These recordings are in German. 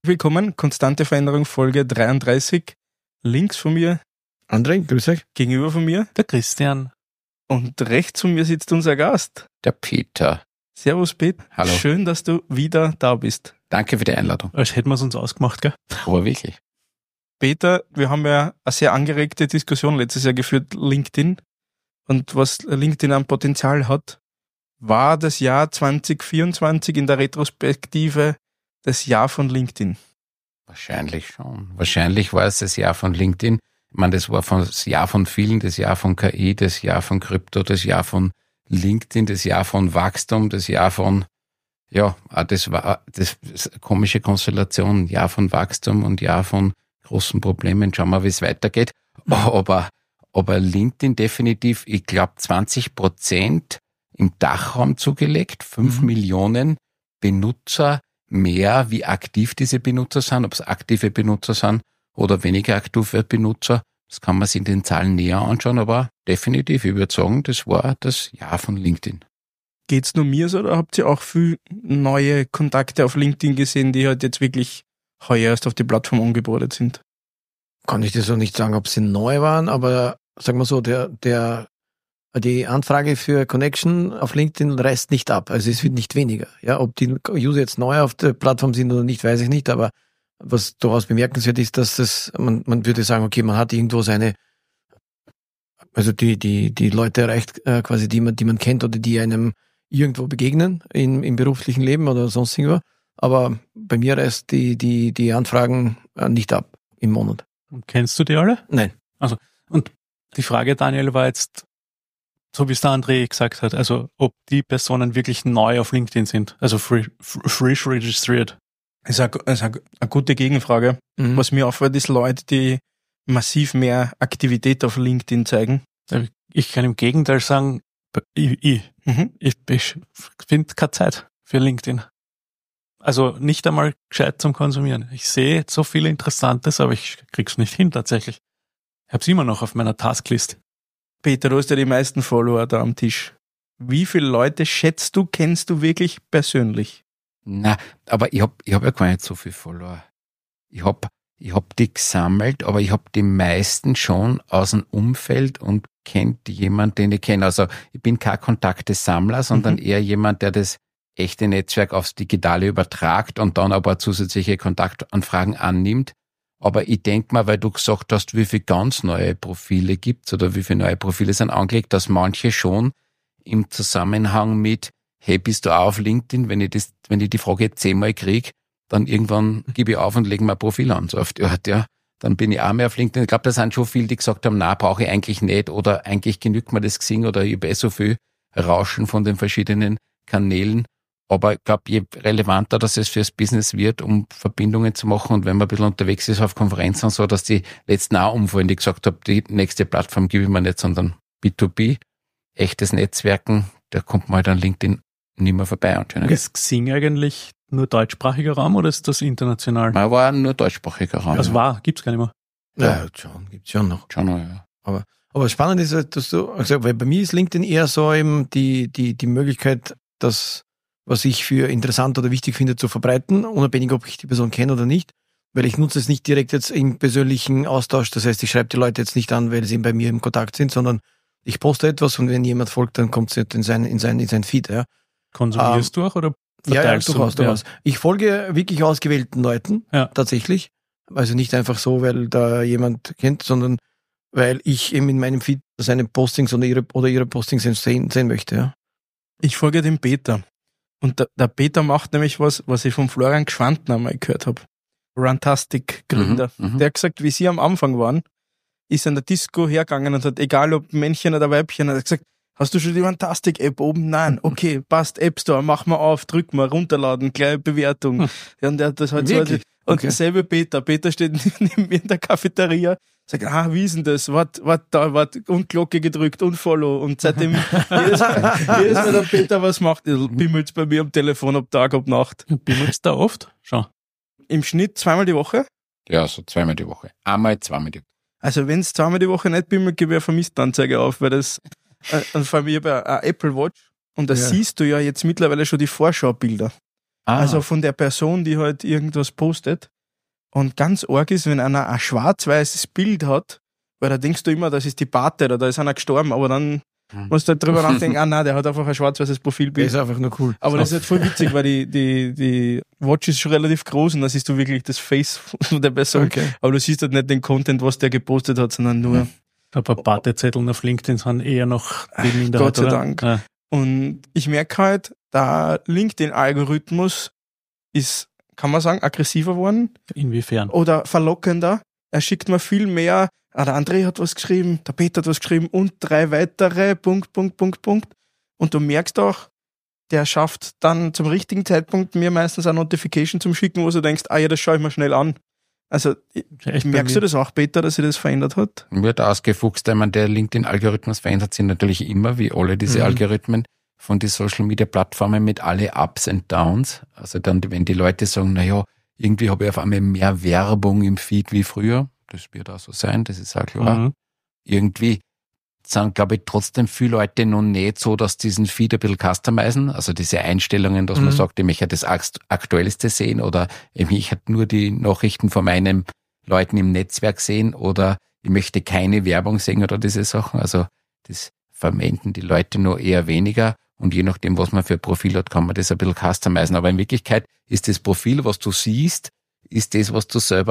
Willkommen, konstante Veränderung, Folge 33. Links von mir André, grüß euch. Gegenüber von mir der Christian. Und rechts von mir sitzt unser Gast. Der Peter. Servus Pete. Hallo. Schön, dass du wieder da bist. Danke für die Einladung. Als hätten wir es uns ausgemacht, gell? Aber wirklich. Peter, wir haben ja eine sehr angeregte Diskussion letztes Jahr geführt, LinkedIn. Und was LinkedIn an Potenzial hat, war das Jahr 2024 in der Retrospektive das Jahr von LinkedIn. Wahrscheinlich schon. Wahrscheinlich war es das Jahr von LinkedIn. Ich meine, das war das Jahr von vielen, das Jahr von KI, das Jahr von Krypto, das Jahr von LinkedIn, das Jahr von Wachstum, das Jahr von, ja, das war das komische Konstellation, Jahr von Wachstum und Jahr von großen Problemen. Schauen wir, wie es weitergeht. Aber LinkedIn definitiv, ich glaube, 20% im Dachraum zugelegt, 5 Millionen Benutzer mehr, wie aktiv diese Benutzer sind, ob es aktive Benutzer sind oder weniger aktive Benutzer. Das kann man sich in den Zahlen näher anschauen, aber definitiv, ich würde sagen, das war das Jahr von LinkedIn. Geht's nur mir so oder habt ihr auch viel neue Kontakte auf LinkedIn gesehen, die halt jetzt wirklich heuer erst auf die Plattform umgebordet sind? Kann ich dir so nicht sagen, ob sie neu waren, aber sagen wir so, die Anfrage für Connection auf LinkedIn reißt nicht ab. Also es wird nicht weniger. Ja, ob die User jetzt neu auf der Plattform sind oder nicht, weiß ich nicht. Aber was durchaus bemerkenswert ist, dass man würde sagen, okay, man hat irgendwo also die Leute erreicht, quasi die man kennt oder die einem irgendwo begegnen im beruflichen Leben oder sonst irgendwo. Aber bei mir reißt die Anfragen nicht ab im Monat. Und kennst du die alle? Nein. Also, und die Frage, Daniel, war jetzt, so wie es der André gesagt hat, also ob die Personen wirklich neu auf LinkedIn sind, also frisch registriert. Das ist eine gute Gegenfrage. Was mir auffällt, ist Leute, die massiv mehr Aktivität auf LinkedIn zeigen. Ich kann im Gegenteil sagen, ich finde keine Zeit für LinkedIn. Also nicht einmal gescheit zum Konsumieren. Ich sehe so viel Interessantes, aber ich krieg's nicht hin tatsächlich. Ich hab's immer noch auf meiner Tasklist. Peter, du hast ja die meisten Follower da am Tisch. Wie viele Leute kennst du wirklich persönlich? Na, aber ich hab ja gar nicht so viel Follower. Ich hab die gesammelt, aber ich hab die meisten schon aus dem Umfeld und kennt jemanden, den ich kenne. Also ich bin kein Kontaktesammler, sondern eher jemand, der das echte Netzwerk aufs Digitale übertragt und dann aber zusätzliche Kontaktanfragen annimmt. Aber ich denk mal, weil du gesagt hast, wie viele ganz neue Profile gibt's oder wie viele neue Profile sind angelegt, dass manche schon im Zusammenhang mit, hey, bist du auch auf LinkedIn? Wenn ich die Frage jetzt 10-mal kriege, dann irgendwann gebe ich auf und lege mein Profil an. So auf die Art, ja. Dann bin ich auch mehr auf LinkedIn. Ich glaube, da sind schon viele, die gesagt haben, na, brauche ich eigentlich nicht oder eigentlich genügt mir das Xing oder ich habe so viel Rauschen von den verschiedenen Kanälen. Aber ich glaube, je relevanter das es fürs Business wird, um Verbindungen zu machen und wenn man ein bisschen unterwegs ist auf Konferenzen und so, dass die letzten auch umfallen, die gesagt haben, die nächste Plattform gebe ich mir nicht, sondern B2B, echtes Netzwerken, da kommt man halt an LinkedIn nicht mehr vorbei anscheinend. Ist Xing eigentlich nur deutschsprachiger Raum oder ist das international? Man war nur deutschsprachiger Raum. Also gibt's gar nicht mehr. Ja, gibt's schon noch. Schon noch, ja. Aber spannend ist, dass du, also, weil bei mir ist LinkedIn eher so eben die Möglichkeit, das, was ich für interessant oder wichtig finde, zu verbreiten, unabhängig, ob ich die Person kenne oder nicht, weil ich nutze es nicht direkt jetzt im persönlichen Austausch, das heißt, ich schreibe die Leute jetzt nicht an, weil sie bei mir im Kontakt sind, sondern ich poste etwas und wenn jemand folgt, dann kommt es in sein Feed, ja. Konsumierst du auch oder verteilst durchaus. Ja. Ich folge wirklich ausgewählten Leuten, tatsächlich, also nicht einfach so, weil da jemand kennt, sondern weil ich eben in meinem Feed seine Postings oder ihre Postings sehen möchte, ja. Ich folge dem Peter. Und der Peter macht nämlich was ich von Florian Gschwandner einmal gehört habe. Runtastic-Gründer. Der hat gesagt, wie sie am Anfang waren, ist an der Disco hergegangen und hat, egal ob Männchen oder Weibchen, hat gesagt, hast du schon die Runtastic-App oben? Nein. Okay, passt, App Store, mach mal auf, drück mal, runterladen, gleich Bewertung. Ja, und der hat das halt so. Und derselbe Peter steht neben mir in der Cafeteria, sagt, wie ist denn das? Wart, und Glocke gedrückt und Follow. Und seitdem, jedes Mal der Peter was macht, bimmelt's bei mir am Telefon, ob Tag, ob Nacht. Bimmelt's da oft? Schon. Im Schnitt 2-mal die Woche? Ja, so 2-mal die Woche. Einmal, 2-mal die Woche. Also wenn's 2-mal die Woche nicht bimmelt, gebe ich eine Vermisstenanzeige auf, weil das, und vor allem ich habe eine Apple Watch und da siehst du ja jetzt mittlerweile schon die Vorschaubilder. Also von der Person, die halt irgendwas postet. Und ganz arg ist, wenn einer ein schwarz-weißes Bild hat, weil da denkst du immer, das ist die Pate oder da ist einer gestorben, aber dann musst du halt drüber nachdenken, nein, der hat einfach ein schwarz-weißes Profilbild. Das ist einfach nur cool. Aber das ist halt voll witzig, weil die Watch ist schon relativ groß und da siehst du wirklich das Face von der Person. Okay. Aber du siehst halt nicht den Content, was der gepostet hat, sondern nur... Aber Patezetteln auf LinkedIn sind eher noch die Minderheit, Gott sei Dank. Ja. Und ich merke halt, der LinkedIn-Algorithmus ist, kann man sagen, aggressiver geworden. Inwiefern? Oder verlockender. Er schickt mir viel mehr, der André hat was geschrieben, der Peter hat was geschrieben und 3 weitere, Punkt. Und du merkst auch, der schafft dann zum richtigen Zeitpunkt mir meistens eine Notification zum Schicken, wo du denkst, ja, das schaue ich mir schnell an. Also, merkst du das auch, Peter, dass sich das verändert hat? Wird ausgefuchst. Ich meine, der LinkedIn-Algorithmus verändert sich natürlich immer, wie alle diese Algorithmen von den Social-Media-Plattformen mit alle Ups and Downs. Also dann, wenn die Leute sagen, naja, irgendwie habe ich auf einmal mehr Werbung im Feed wie früher. Das wird auch so sein, das ist auch klar. Irgendwie sind, glaube ich, trotzdem viele Leute noch nicht so, dass diesen Feed ein bisschen customizen, also diese Einstellungen, dass man sagt, ich möchte das Aktuellste sehen oder ich möchte nur die Nachrichten von meinen Leuten im Netzwerk sehen oder ich möchte keine Werbung sehen oder diese Sachen. Also das verwenden die Leute noch eher weniger und je nachdem, was man für ein Profil hat, kann man das ein bisschen customizen. Aber in Wirklichkeit ist das Profil, was du siehst, ist das, was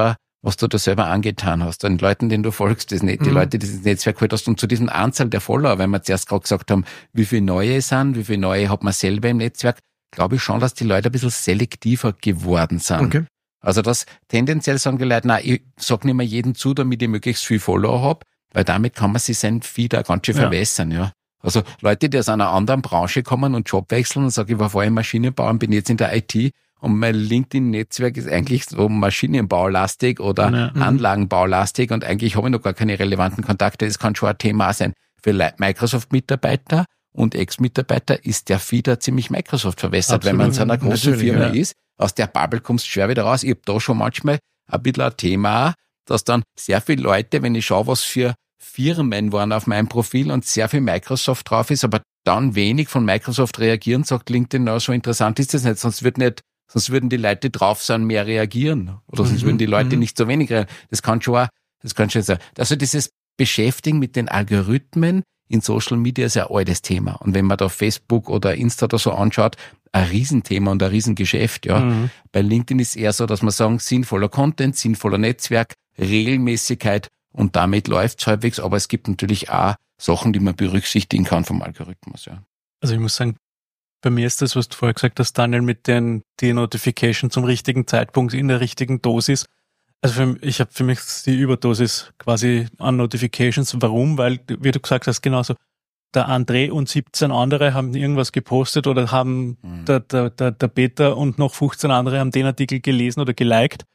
du da selber angetan hast, den Leuten, denen du folgst, das nicht, die Leute, die das Netzwerk geholt hast und zu diesem Anzahl der Follower, weil wir zuerst gerade gesagt haben, wie viele neue sind, wie viele neue hat man selber im Netzwerk, glaube ich schon, dass die Leute ein bisschen selektiver geworden sind. Okay. Also das tendenziell sagen die Leute, nein, ich sag nicht mehr jedem zu, damit ich möglichst viel Follower habe, weil damit kann man sich sein Feed auch ganz schön verwässern, ja. Also Leute, die aus einer anderen Branche kommen und Job wechseln und sagen, ich war vorher Maschinenbauer und bin jetzt in der IT, und mein LinkedIn-Netzwerk ist eigentlich so maschinenbaulastig oder Anlagenbaulastig und eigentlich habe ich noch gar keine relevanten Kontakte. Das kann schon ein Thema sein. Für Microsoft-Mitarbeiter und Ex-Mitarbeiter ist der Feed ziemlich Microsoft verwässert, absolut, wenn man in so einer großen Firma ist. Aus der Bubble kommst du schwer wieder raus. Ich habe da schon manchmal ein bisschen ein Thema, dass dann sehr viele Leute, wenn ich schaue, was für Firmen waren auf meinem Profil und sehr viel Microsoft drauf ist, aber dann wenig von Microsoft reagieren, sagt LinkedIn, na, so interessant ist das nicht, sonst würden die Leute drauf sein, mehr reagieren. Oder sonst würden die Leute nicht so wenig reagieren. Das kann schon sein. Also dieses Beschäftigen mit den Algorithmen in Social Media ist ein altes Thema. Und wenn man da Facebook oder Insta oder so anschaut, ein Riesenthema und ein Riesengeschäft, ja. Bei LinkedIn ist eher so, dass man sagen, sinnvoller Content, sinnvoller Netzwerk, Regelmäßigkeit und damit läuft's halbwegs. Aber es gibt natürlich auch Sachen, die man berücksichtigen kann vom Algorithmus, ja. Also ich muss sagen, bei mir ist das, was du vorher gesagt hast, Daniel, mit die Notification zum richtigen Zeitpunkt in der richtigen Dosis. Also ich habe für mich die Überdosis quasi an Notifications. Warum? Weil, wie du gesagt hast, genauso, der André und 17 andere haben irgendwas gepostet oder haben der Peter und noch 15 andere haben den Artikel gelesen oder geliked.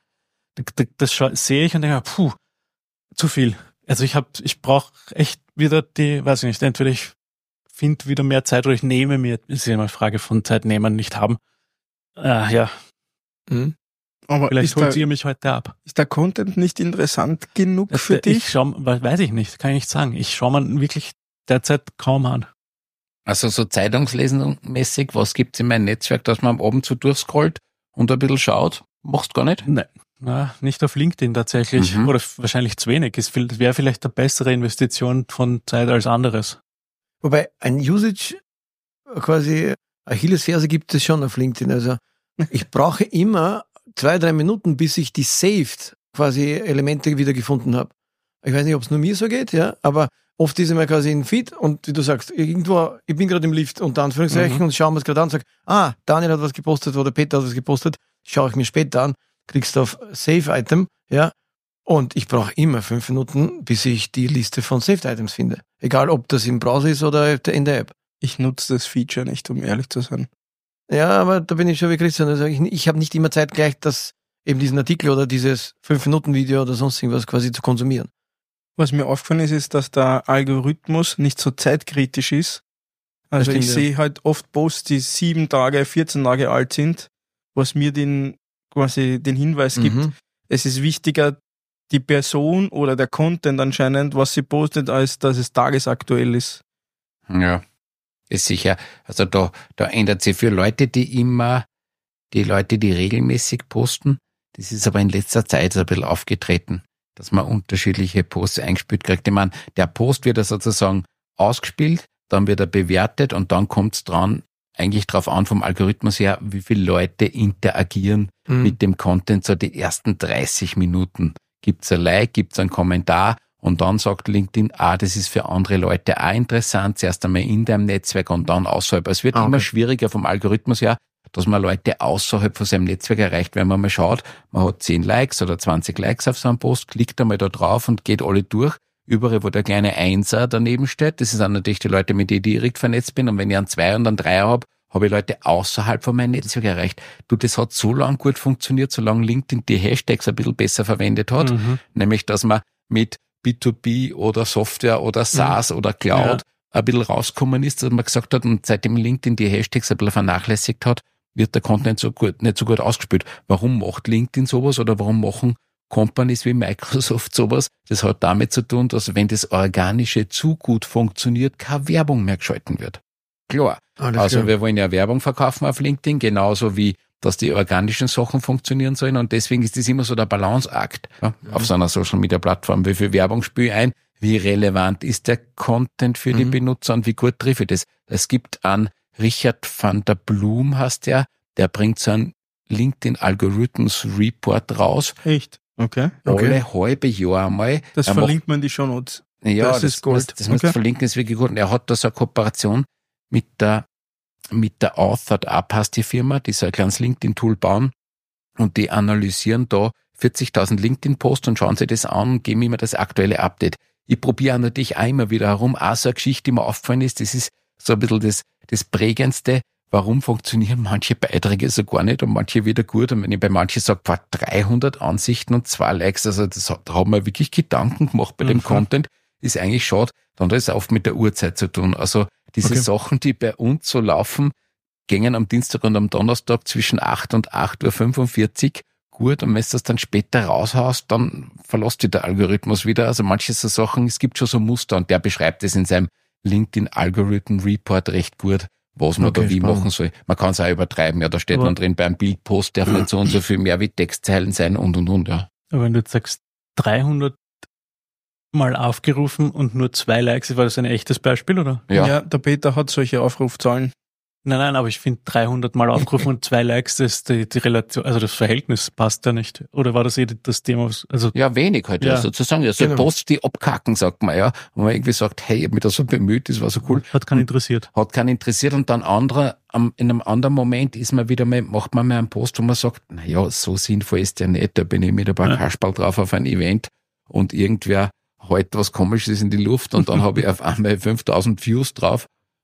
Das sehe ich und denke, zu viel. Also ich brauche echt wieder weiß ich nicht, entweder ich finde wieder mehr Zeit oder ich nehme mir, ist ja immer eine Frage von Zeit nehmen, nicht haben. Ja. Aber vielleicht holt ihr mich heute ab. Ist der Content nicht interessant genug für dich? Weiß ich nicht, kann ich nicht sagen. Ich schaue mir wirklich derzeit kaum an. Also so zeitungslesendmäßig, was gibt's in meinem Netzwerk, dass man am Abend so durchscrollt und ein bisschen schaut? Machst gar nicht? Nein. Na, nicht auf LinkedIn tatsächlich. Oder wahrscheinlich zu wenig. Es wäre vielleicht eine bessere Investition von Zeit als anderes. Wobei ein Usage quasi Achillesferse gibt es schon auf LinkedIn. Also ich brauche immer 2-3 Minuten, bis ich die saved quasi Elemente wieder gefunden habe. Ich weiß nicht, ob es nur mir so geht, ja, aber oft ist immer quasi ein Feed und wie du sagst, irgendwo, ich bin gerade im Lift unter Anführungszeichen und schaue mir es gerade an und sage, Daniel hat was gepostet oder Peter hat was gepostet, schaue ich mir später an, kriegst du auf Save-Item, ja, und ich brauche immer 5 Minuten, bis ich die Liste von Saved Items finde. Egal, ob das im Browser ist oder in der App. Ich nutze das Feature nicht, um ehrlich zu sein. Ja, aber da bin ich schon wie Christian. Also ich habe nicht immer Zeit gleich, eben diesen Artikel oder dieses 5-Minuten-Video oder sonst irgendwas quasi zu konsumieren. Was mir aufgefallen ist, dass der Algorithmus nicht so zeitkritisch ist. Also ich sehe halt oft Posts, die 7 Tage, 14 Tage alt sind, was mir den Hinweis gibt. Es ist wichtiger, die Person oder der Content anscheinend, was sie postet, als dass es tagesaktuell ist. Ja, ist sicher. Also da ändert sich für Leute, die regelmäßig posten, Das ist aber in letzter Zeit so ein bisschen aufgetreten, dass man unterschiedliche Posts eingespielt kriegt. Ich meine, der Post wird ja sozusagen ausgespielt, dann wird er bewertet und dann kommt es dran, eigentlich drauf an vom Algorithmus her, wie viele Leute interagieren mit dem Content. So die ersten 30 Minuten gibt's ein Like, gibt's einen Kommentar und dann sagt LinkedIn, das ist für andere Leute auch interessant, zuerst einmal in deinem Netzwerk und dann außerhalb. Es wird immer schwieriger vom Algorithmus her, dass man Leute außerhalb von seinem Netzwerk erreicht. Wenn man mal schaut, man hat 10 Likes oder 20 Likes auf so einem Post, klickt einmal da drauf und geht alle durch. Überall, wo der kleine Einser daneben steht, das sind natürlich die Leute, mit denen ich direkt vernetzt bin. Und wenn ich einen Zweier und einen Dreier habe ich Leute außerhalb von meinem Netzwerk erreicht. Das hat so lange gut funktioniert, solange LinkedIn die Hashtags ein bisschen besser verwendet hat. Nämlich, dass man mit B2B oder Software oder SaaS oder Cloud ein bisschen rausgekommen ist, dass man gesagt hat, und seitdem LinkedIn die Hashtags ein bisschen vernachlässigt hat, wird der Content nicht so gut ausgespielt. Warum macht LinkedIn sowas oder warum machen Companies wie Microsoft sowas? Das hat damit zu tun, dass wenn das Organische zu gut funktioniert, keine Werbung mehr geschalten wird. Klar. Also wir wollen ja Werbung verkaufen auf LinkedIn, genauso wie, dass die organischen Sachen funktionieren sollen. Und deswegen ist das immer so der Balanceakt auf so einer Social-Media-Plattform. Wie viel Werbung spiele ich ein? Wie relevant ist der Content für die Benutzer und wie gut treffe ich das? Es gibt einen Richard van der Bloem, heißt der bringt so einen LinkedIn Algorithmus Report raus. Echt? Okay. Alle halbe Jahr einmal. Das verlinkt man in die Shownotes. Ja, das ist Gold. Das muss verlinken, ist wirklich gut. Und er hat da so eine Kooperation mit der Authored Up heißt die Firma, die so ein kleines LinkedIn-Tool bauen und die analysieren da 40.000 LinkedIn-Posts und schauen sich das an und geben immer das aktuelle Update. Ich probiere natürlich auch immer wieder herum, auch so eine Geschichte, die mir aufgefallen ist, das ist so ein bisschen das Prägendste, warum funktionieren manche Beiträge so gar nicht und manche wieder gut. Und wenn ich bei manchen sage, 300 Ansichten und 2 Likes, also da haben wir wirklich Gedanken gemacht bei dem Content, ist eigentlich schade. Dann hat es oft mit der Uhrzeit zu tun. Also diese Sachen, die bei uns so laufen, gingen am Dienstag und am Donnerstag zwischen 8 und 8:45 Uhr gut. Und wenn du das dann später raushaust, dann verlässt dich der Algorithmus wieder. Also manche so Sachen, es gibt schon so Muster und der beschreibt es in seinem LinkedIn Algorithm Report recht gut, was man da wie machen soll. Man kann es auch übertreiben. Ja, da steht dann drin, beim Bildpost darf nicht so und so viel mehr wie Textzeilen sein und. Ja. Aber wenn du jetzt sagst, 300 Mal aufgerufen und nur 2 Likes, war das ein echtes Beispiel, oder? Ja, der Peter hat solche Aufrufzahlen. Nein, aber ich finde 300 Mal aufgerufen und 2 Likes, das die Relation, also das Verhältnis passt ja nicht. Oder war das das Thema? Also ja, wenig halt, ja, sozusagen. Ja, so Posts, die abkacken, sagt man, ja. Wo man irgendwie sagt, hey, ich hab mich da so bemüht, das war so cool. Hat keinen interessiert. Und dann in einem anderen Moment macht man mal einen Post, wo man sagt, so sinnvoll ist der nicht, da bin ich mit ein paar Kasperl drauf auf ein Event und irgendwer halt was Komisches in die Luft und dann habe ich auf einmal 5000 Views drauf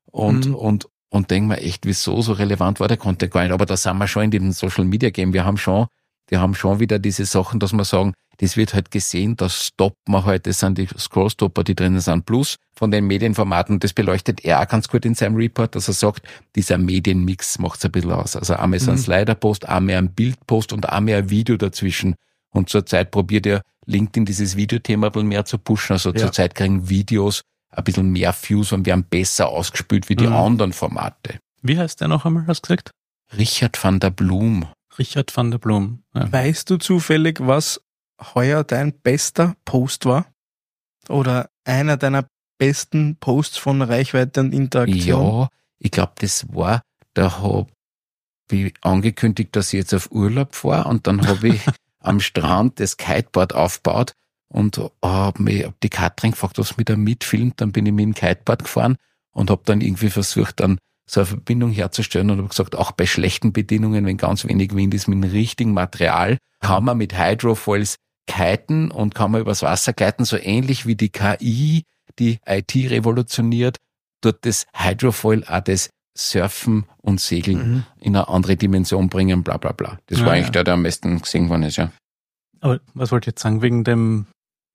und denke mir echt, wieso so relevant war der Content gar nicht. Aber da sind wir schon in dem Social Media Game. Die haben schon wieder diese Sachen, dass wir sagen, das wird halt gesehen, das stoppt man halt, das sind die Scrollstopper, die drinnen sind. Plus von den Medienformaten, das beleuchtet er auch ganz gut in seinem Report, dass er sagt, dieser Medienmix macht's ein bisschen aus. Also einmal so ein Slider-Post, einmal ein Bildpost und einmal ein Video dazwischen. Und zurzeit probiert er LinkedIn dieses Videothema ein bisschen mehr zu pushen. Also zurzeit kriegen Videos ein bisschen mehr Views und werden besser ausgespielt wie die anderen Formate. Wie heißt der noch einmal, hast du gesagt? Richard van der Bloem. Richard van der Bloem. Ja. Weißt du zufällig, was heuer dein bester Post war? Oder einer deiner besten Posts von Reichweite und Interaktion? Ja, ich glaube, das war, da habe ich angekündigt, dass ich jetzt auf Urlaub fahre und dann habe ich am Strand das Kiteboard aufgebaut und hab die Katrin gefragt, was mich da mitfilmt. Dann bin ich mit dem Kiteboard gefahren und habe dann irgendwie versucht, dann so eine Verbindung herzustellen und habe gesagt, auch bei schlechten Bedingungen, wenn ganz wenig Wind ist, mit dem richtigen Material, kann man mit Hydrofoils kiten und kann man übers Wasser gleiten, so ähnlich wie die KI, die IT revolutioniert, dort das Hydrofoil auch das Surfen und Segeln in eine andere Dimension bringen, bla bla bla. Das war eigentlich der am besten gesehen worden ist, ja. Aber was wollte ich jetzt sagen, wegen dem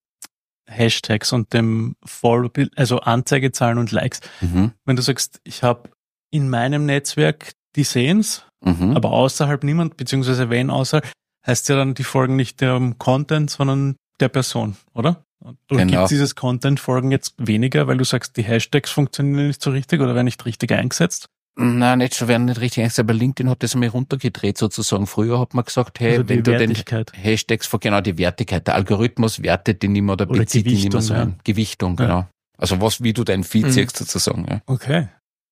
Hashtags und dem also Anzeigezahlen und Likes. Wenn du sagst, ich habe in meinem Netzwerk, die sehen's, aber außerhalb niemand, beziehungsweise wenn außerhalb, heißt ja dann, die folgen nicht dem Content, sondern der Person, oder? Oder gibt es dieses Content-Folgen jetzt weniger, weil du sagst, die Hashtags funktionieren nicht so richtig oder werden nicht richtig eingesetzt? Nein, nicht so, werden nicht richtig eingesetzt, aber LinkedIn hat das einmal runtergedreht sozusagen. Früher hat man gesagt, hey, also wenn du den Hashtags, genau die Wertigkeit, der Algorithmus wertet die nicht mehr oder bezieht die nicht mehr so ein. Gewichtung, genau. Also wie du dein Feed siehst sozusagen. Ja. Okay.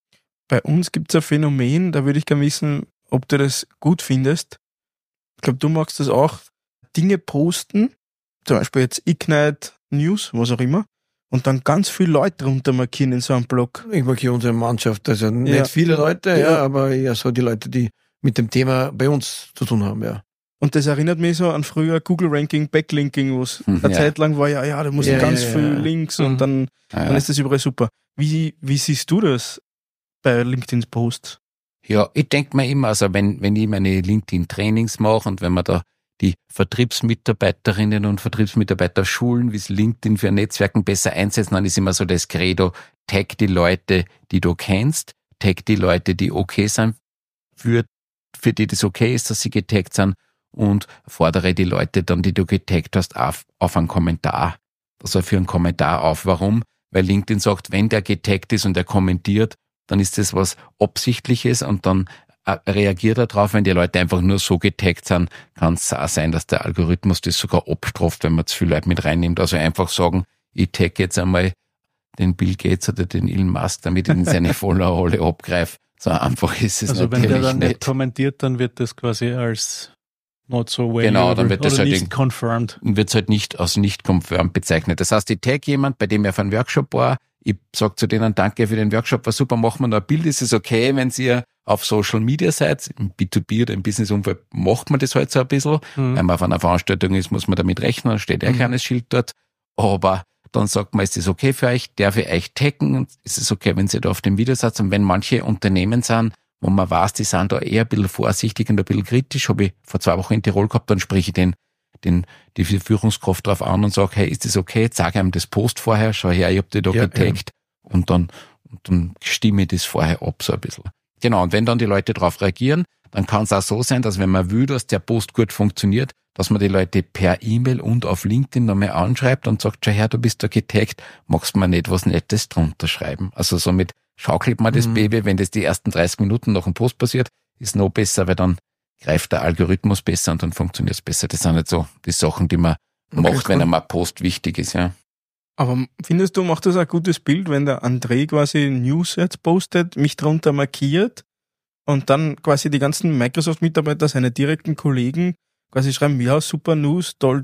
Bei uns gibt's ein Phänomen, da würde ich gerne wissen, ob du das gut findest. Ich glaube, du magst das auch. Dinge posten, zum Beispiel jetzt Ignite News, was auch immer, und dann ganz viele Leute drunter markieren in so einem Blog. Ich markiere unsere Mannschaft, also nicht viele Leute, aber eher so die Leute, die mit dem Thema bei uns zu tun haben, ja. Und das erinnert mich so an früher Google Ranking, Backlinking, wo es eine Zeit lang war, da musst du ganz viel Links und dann ist das überall super. Wie siehst du das bei LinkedIn Posts? Ja, ich denke mir immer, also wenn ich meine LinkedIn-Trainings mache und wenn man da die Vertriebsmitarbeiterinnen und Vertriebsmitarbeiter schulen, wie sie LinkedIn für Netzwerken besser einsetzen, dann ist immer so das Credo, tag die Leute, die du kennst, tag die Leute, die okay sind, für die das okay ist, dass sie getaggt sind, und fordere die Leute dann, die du getaggt hast, auf einen Kommentar. Also für einen Kommentar auf. Warum? Weil LinkedIn sagt, wenn der getaggt ist und er kommentiert, dann ist das was Absichtliches und dann reagiert er drauf. Wenn die Leute einfach nur so getaggt sind, kann es auch sein, dass der Algorithmus das sogar abstraft, wenn man zu viele Leute mit reinnimmt. Also einfach sagen, ich tag jetzt einmal den Bill Gates oder den Elon Musk, damit ich ihn seine Follower alle abgreife. So einfach ist es also natürlich nicht. Also wenn der dann nicht kommentiert, dann wird das quasi als not so way genau, dann wird das halt nicht confirmed. Wird halt nicht als nicht confirmed bezeichnet. Das heißt, ich tag jemand, bei dem er auf einem Workshop war, ich sag zu denen, danke für den Workshop, war super, machen wir noch ein Bild, ist es okay, wenn ihr auf Social Media seid, im B2B oder im Business-Umfeld macht man das halt so ein bisschen, wenn man auf einer Veranstaltung ist, muss man damit rechnen, da steht ein kleines Schild dort, aber dann sagt man, ist das okay für euch, darf ich euch taggen, und ist es okay, wenn ihr da auf dem Video seid, und wenn manche Unternehmen sind, wo man weiß, die sind da eher ein bisschen vorsichtig und ein bisschen kritisch, habe ich vor 2 Wochen in Tirol gehabt, dann spreche ich die Führungskraft drauf an und sage, hey, ist das okay? Jetzt sage ich ihm das Post vorher, schau her, ich hab dich da getaggt, und dann stimme ich das vorher ab, so ein bisschen. Genau, und wenn dann die Leute darauf reagieren, dann kann es auch so sein, dass wenn man will, dass der Post gut funktioniert, dass man die Leute per E-Mail und auf LinkedIn nochmal anschreibt und sagt, schau her, du bist da getaggt, magst du mir nicht was Nettes drunter schreiben? Also somit schaukelt man das Baby, wenn das die ersten 30 Minuten nach dem Post passiert, ist noch besser, weil dann greift der Algorithmus besser und dann funktioniert es besser. Das sind nicht so die Sachen, die man macht, wenn einem ein Post wichtig ist, ja. Aber findest du, macht das ein gutes Bild, wenn der André quasi News jetzt postet, mich drunter markiert und dann quasi die ganzen Microsoft-Mitarbeiter, seine direkten Kollegen quasi schreiben, ja, super News, toll.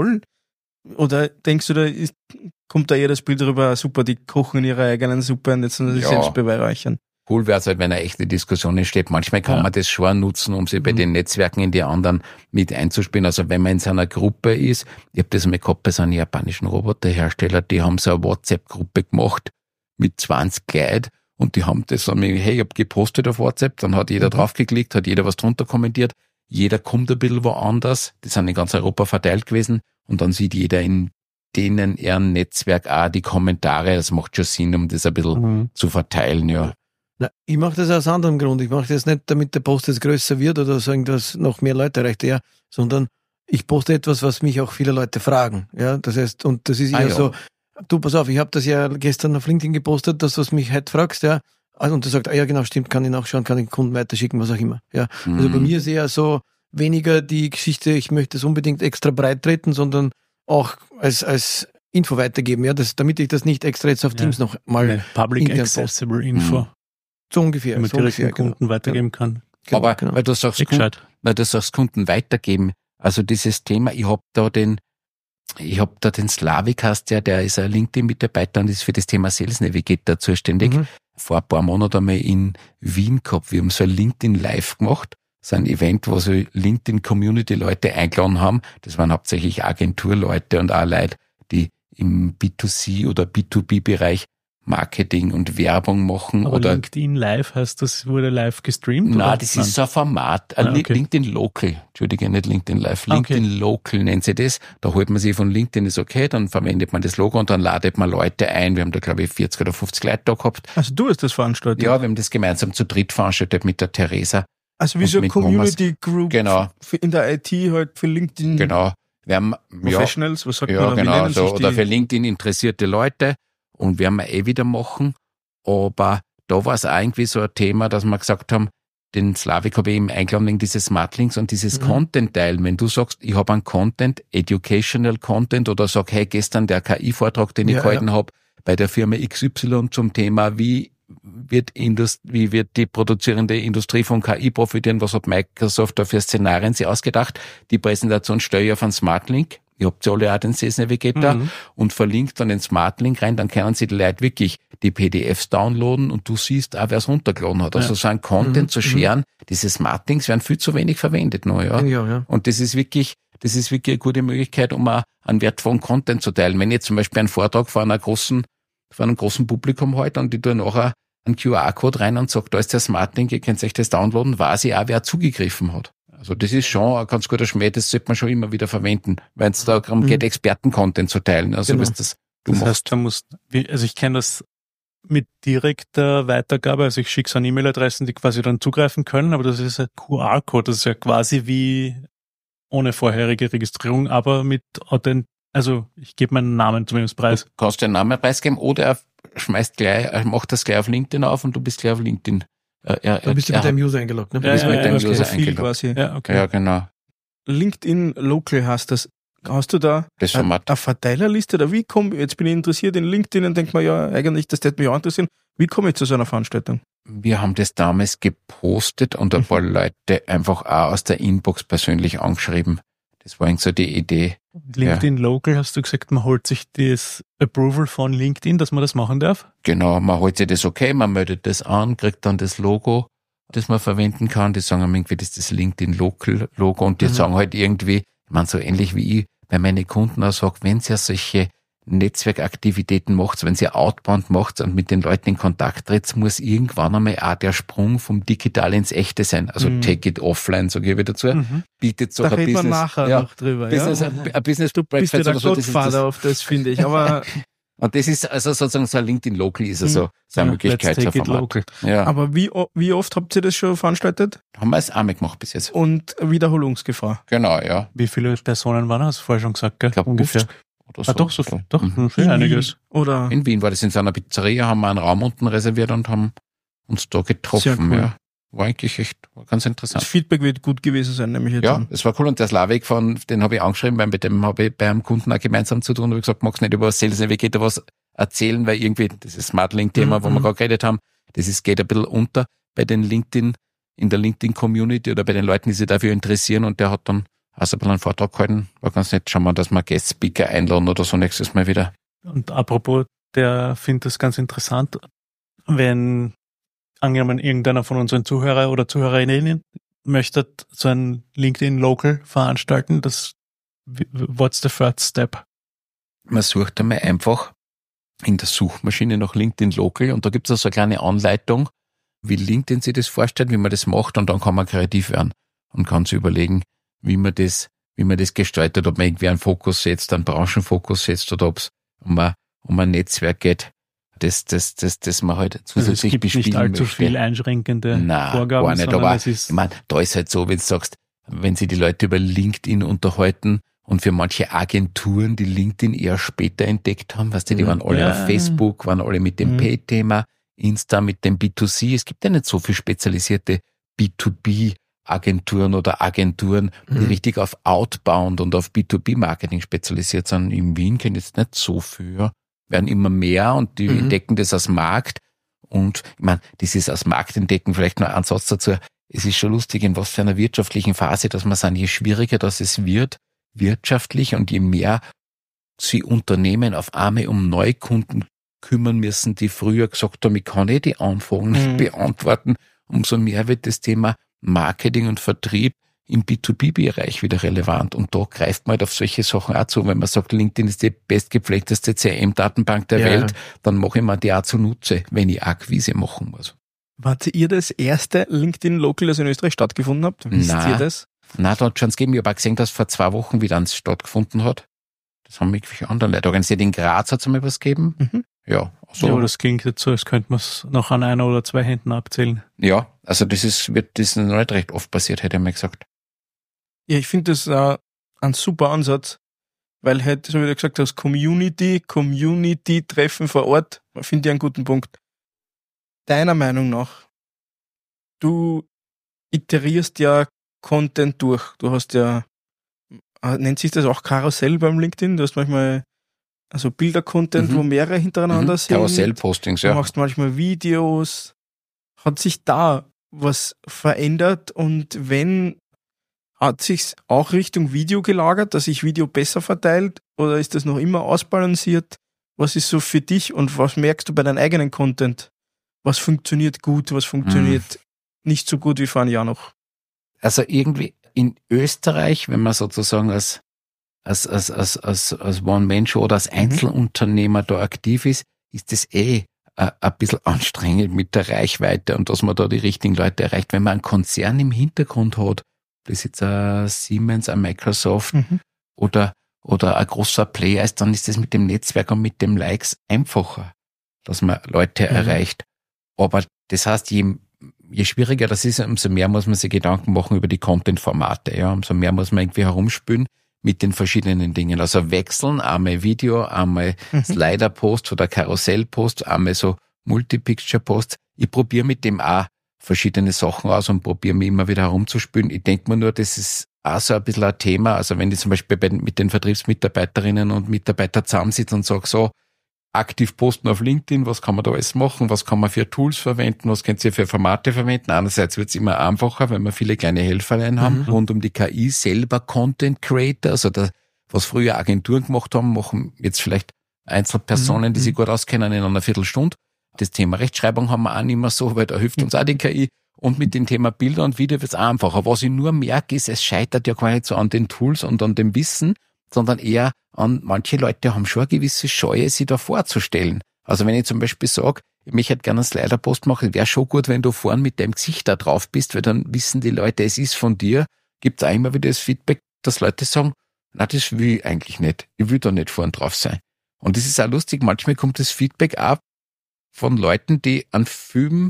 Oder denkst du, kommt da eher das Bild drüber, super, die kochen in ihrer eigenen Suppe und jetzt sich selbst beweihräuchern? Cool wäre es halt, wenn eine echte Diskussion entsteht. Manchmal kann man das schon nutzen, um sich bei den Netzwerken in die anderen mit einzuspielen. Also wenn man in so einer Gruppe ist, ich habe das mal gehabt bei so einem japanischen Roboterhersteller, die haben so eine WhatsApp-Gruppe gemacht mit 20 Leuten und die haben das an mich, hey, ich habe gepostet auf WhatsApp, dann hat jeder draufgeklickt, hat jeder was drunter kommentiert, jeder kommt ein bisschen woanders, die sind in ganz Europa verteilt gewesen und dann sieht jeder in denen ihren Netzwerk auch die Kommentare, das macht schon Sinn, um das ein bisschen zu verteilen, ja. Na, ich mache das aus anderem Grund. Ich mache das nicht, damit der Post jetzt größer wird oder so irgendwas noch mehr Leute erreicht, sondern ich poste etwas, was mich auch viele Leute fragen. Ja, das heißt, und das ist eher so, du, pass auf, ich habe das ja gestern auf LinkedIn gepostet, das, was mich heute fragst, ja. Und du sagst, ja genau, stimmt, kann ich nachschauen, kann ich den Kunden weiterschicken, was auch immer. Ja. Also bei mir ist eher so weniger die Geschichte, ich möchte es unbedingt extra breit treten, sondern auch als Info weitergeben, ja, damit ich das nicht extra jetzt auf Teams noch mal Public accessible Info. So ungefähr. Damit man direkt den Kunden weitergeben kann. Genau, aber weil du sagst Kunden weitergeben, also dieses Thema, ich hab da den Slavik heißt der ist ein LinkedIn-Mitarbeiter und ist für das Thema Sales Navigator zuständig. Vor ein paar Monaten einmal in Wien gehabt. Wir haben so ein LinkedIn Live gemacht. So ein Event, wo so LinkedIn-Community-Leute eingeladen haben. Das waren hauptsächlich Agenturleute und auch Leute, die im B2C oder B2B-Bereich Marketing und Werbung machen. Aber oder LinkedIn Live heißt, das wurde live gestreamt? Nein, das ist so ein Format. Okay. LinkedIn Local. Entschuldige, nicht LinkedIn Live. LinkedIn Local nennt sie das. Da holt man sich von LinkedIn, ist okay, dann verwendet man das Logo und dann ladet man Leute ein. Wir haben da, glaube ich, 40 oder 50 Leute da gehabt. Also du hast das veranstaltet? Ja, wir haben das gemeinsam zu dritt veranstaltet mit der Theresa. Also wie so eine Community Group in der IT halt für LinkedIn. Genau. Wir haben, Professionals, was sagt man? Genau, so, oder für LinkedIn interessierte Leute und werden wir wieder machen. Aber da war es auch irgendwie so ein Thema, dass wir gesagt haben, den Slavik habe ich eben eingeladen wegen dieses Smartlinks und dieses Content-Teilen. Wenn du sagst, ich habe einen Content, Educational Content oder sag, hey, gestern der KI-Vortrag, den ich gehalten habe, bei der Firma XY zum Thema, wie wird die produzierende Industrie von KI profitieren, was hat Microsoft da für Szenarien sich ausgedacht. Die Präsentation stelle ich auf einen Smartlink. Ihr habt ja alle auch den Sales Navigator und verlinkt dann den Smartlink rein, dann können sie die Leute wirklich die PDFs downloaden und du siehst auch, wer es runtergeladen hat. Also so ein Content zu sharen, diese Smartlinks werden viel zu wenig verwendet noch, ja. Und das ist wirklich eine gute Möglichkeit, um auch einen wertvollen Content zu teilen. Wenn ich jetzt zum Beispiel einen Vortrag von einem großen Publikum halte und ich tue nachher einen QR-Code rein und sage, da ist der Smartlink, ihr könnt euch das downloaden, weiß ich auch, wer zugegriffen hat. Also das ist schon ein ganz guter Schmäh, das sollte man schon immer wieder verwenden, wenn es darum geht, Experten-Content zu teilen. Also was das du das machst. heißt, also ich kenne das mit direkter Weitergabe, also ich schicke es an E-Mail-Adressen, die quasi dann zugreifen können, aber das ist ein QR-Code, das ist ja quasi wie ohne vorherige Registrierung, aber mit also ich gebe meinen Namen zumindest preis. Du kannst deinen Namen preisgeben oder er macht das gleich auf LinkedIn auf und du bist gleich auf LinkedIn. Du bist ja mit deinem User eingeloggt, ne? Du bist mit deinem User eingeloggt. Quasi. Ja, okay. Ja, genau. LinkedIn Local hast das. Hast du da eine Verteilerliste oder jetzt bin ich interessiert in LinkedIn und denke mir, ja, eigentlich, das würde mich auch interessieren. Wie komme ich zu so einer Veranstaltung? Wir haben das damals gepostet und ein paar Leute einfach auch aus der Inbox persönlich angeschrieben. Das war eigentlich so die Idee. LinkedIn Local, hast du gesagt, man holt sich das Approval von LinkedIn, dass man das machen darf? Genau, man holt sich das okay, man meldet das an, kriegt dann das Logo, das man verwenden kann. Die sagen irgendwie, das ist das LinkedIn Local Logo und die sagen halt irgendwie, ich meine, so ähnlich wie ich bei meinen Kunden auch sage, wenn ihr solche Netzwerkaktivitäten macht, wenn ihr Outbound macht und mit den Leuten in Kontakt tritt, muss irgendwann einmal auch der Sprung vom Digital ins Echte sein. Also take it offline, sage ich wieder dazu. Bietet so da ein reden Business. wir nachher noch drüber. Business, ja. ein Business Du bist ja der so, Gottvater auf das, finde ich. Aber und das ist also sozusagen so ein LinkedIn Local ist also so eine Möglichkeit. Let's take it local. Ja. Aber wie oft habt ihr das schon veranstaltet? Haben wir es einmal gemacht bis jetzt. Und Wiederholungsgefahr. Genau, ja. Wie viele Personen waren das? Vorher schon gesagt, gell? Ich glaube ungefähr. Oder so. Doch, so viel. Doch, schon einiges. Oder? In Wien war das in so einer Pizzeria, haben wir einen Raum unten reserviert und haben uns da getroffen. Sehr cool. Ja. War eigentlich war ganz interessant. Das Feedback wird gut gewesen sein, nämlich jetzt. Ja, es war cool. Und der Slavik den habe ich angeschrieben, weil mit dem habe ich bei einem Kunden auch gemeinsam zu tun. Da habe ich gesagt, magst du nicht über Sales Navigator was erzählen, weil irgendwie dieses Smartlink-Thema, wo wir gerade geredet haben, geht ein bisschen unter bei den in der LinkedIn-Community oder bei den Leuten, die sich dafür interessieren. Und der hat dann also ein bisschen einen Vortrag gehalten. War ganz nett. Schauen wir, dass wir Guest-Speaker einladen oder so nächstes Mal wieder. Und apropos, der findet das ganz interessant, wenn angenommen irgendeiner von unseren Zuhörer oder Zuhörerinnen möchte so ein LinkedIn Local veranstalten, what's the first step? Man sucht einmal einfach in der Suchmaschine nach LinkedIn Local und da gibt es auch so eine kleine Anleitung, wie LinkedIn sich das vorstellt, wie man das macht und dann kann man kreativ werden und kann sich überlegen, wie man das gestaltet, ob man irgendwie einen Fokus setzt, einen Branchenfokus setzt oder ob es um ein Netzwerk geht, das man halt zusätzlich bespielen möchte. Es gibt nicht allzu viel einschränkende Vorgaben. Gar nicht, aber ich meine, da ist halt so, wenn du sagst, wenn sich die Leute über LinkedIn unterhalten und für manche Agenturen, die LinkedIn eher später entdeckt haben, weißt du, die waren alle auf Facebook, waren alle mit dem Pay-Thema, Insta mit dem B2C. Es gibt ja nicht so viel spezialisierte B2B-Agenturen oder Agenturen, die richtig auf Outbound und auf B2B-Marketing spezialisiert sind. In Wien kenne ich jetzt nicht so viel, werden immer mehr und die entdecken das als Markt. Und ich meine, dieses als Markt entdecken, vielleicht noch ein Satz dazu, es ist schon lustig, in was für einer wirtschaftlichen Phase, dass man sagen, je schwieriger das es wird, wirtschaftlich und je mehr sie Unternehmen auf einmal um Neukunden kümmern müssen, die früher gesagt haben, ich kann die Anfragen nicht beantworten, umso mehr wird das Thema Marketing und Vertrieb im B2B-Bereich wieder relevant. Und da greift man halt auf solche Sachen auch zu. Wenn man sagt, LinkedIn ist die bestgepflegteste CRM-Datenbank der Welt, dann mache ich mir die auch zunutze, wenn ich Akquise machen muss. Wart ihr das erste LinkedIn Local, das in Österreich stattgefunden hat? Wisst ihr das? Nein, da hat es schon gegeben. Ich habe auch gesehen, dass vor 2 Wochen wieder eins stattgefunden hat. Das haben irgendwelche anderen Leute organisiert. In Graz hat es einmal was gegeben. Ja, so. Ja, das klingt jetzt so, als könnte man es noch an 1 oder 2 Händen abzählen. Ja, also das ist noch nicht recht oft passiert, hätte ich mal gesagt. Ja, ich finde das ein super Ansatz, weil halt, so wie du gesagt hast, Community-Treffen vor Ort, finde ich einen guten Punkt. deiner Meinung nach, du iterierst ja Content durch. Du hast ja, nennt sich das auch Karussell beim LinkedIn? Du hast manchmal also Bilder-Content, wo mehrere hintereinander sind. Karussell-Postings, ja. Du machst manchmal Videos. Hat sich da was verändert und wenn, hat sich's auch Richtung Video gelagert, dass sich Video besser verteilt oder ist das noch immer ausbalanciert? Was ist so für dich und was merkst du bei deinem eigenen Content? Was funktioniert gut, was funktioniert nicht so gut wie vor einem Jahr noch? Also irgendwie in Österreich, wenn man sozusagen als One-Man-Show oder als Einzelunternehmer da aktiv ist das ein bisschen anstrengend mit der Reichweite und dass man da die richtigen Leute erreicht. Wenn man einen Konzern im Hintergrund hat, das ist jetzt ein Siemens, ein Microsoft oder ein großer Player ist, dann ist das mit dem Netzwerk und mit dem Likes einfacher, dass man Leute erreicht. Aber das heißt, je schwieriger das ist, umso mehr muss man sich Gedanken machen über die Content-Formate. Ja, umso mehr muss man irgendwie herumspülen mit den verschiedenen Dingen. Also wechseln, einmal Video, einmal Slider-Post oder Karussell-Post, einmal so Multi-Picture-Post. Ich probiere mit dem auch verschiedene Sachen aus und probiere mich immer wieder herumzuspülen. Ich denke mir nur, das ist auch so ein bisschen ein Thema. Also wenn ich zum Beispiel mit den Vertriebsmitarbeiterinnen und Mitarbeitern zusammensitze und sage so, aktiv posten auf LinkedIn, was kann man da alles machen, was kann man für Tools verwenden, was könnt ihr für Formate verwenden. Einerseits wird es immer einfacher, wenn wir viele kleine Helferlein haben, rund um die KI selber Content Creator, also das, was früher Agenturen gemacht haben, machen jetzt vielleicht Einzelpersonen, die sich gut auskennen, in einer Viertelstunde. Das Thema Rechtschreibung haben wir auch nicht mehr so, weil da hilft uns auch die KI. Und mit dem Thema Bilder und Video wird es einfacher. Was ich nur merke, ist, es scheitert ja gar nicht so an den Tools und an dem Wissen, sondern eher an, manche Leute haben schon eine gewisse Scheue, sich da vorzustellen. Also wenn ich zum Beispiel sage, ich möchte halt gerne einen Slider-Post machen, wäre schon gut, wenn du vorne mit deinem Gesicht da drauf bist, weil dann wissen die Leute, es ist von dir. Gibt es auch immer wieder das Feedback, dass Leute sagen, na, das will ich eigentlich nicht. Ich will da nicht vorne drauf sein. Und das ist auch lustig, manchmal kommt das Feedback auch von Leuten, die einen Film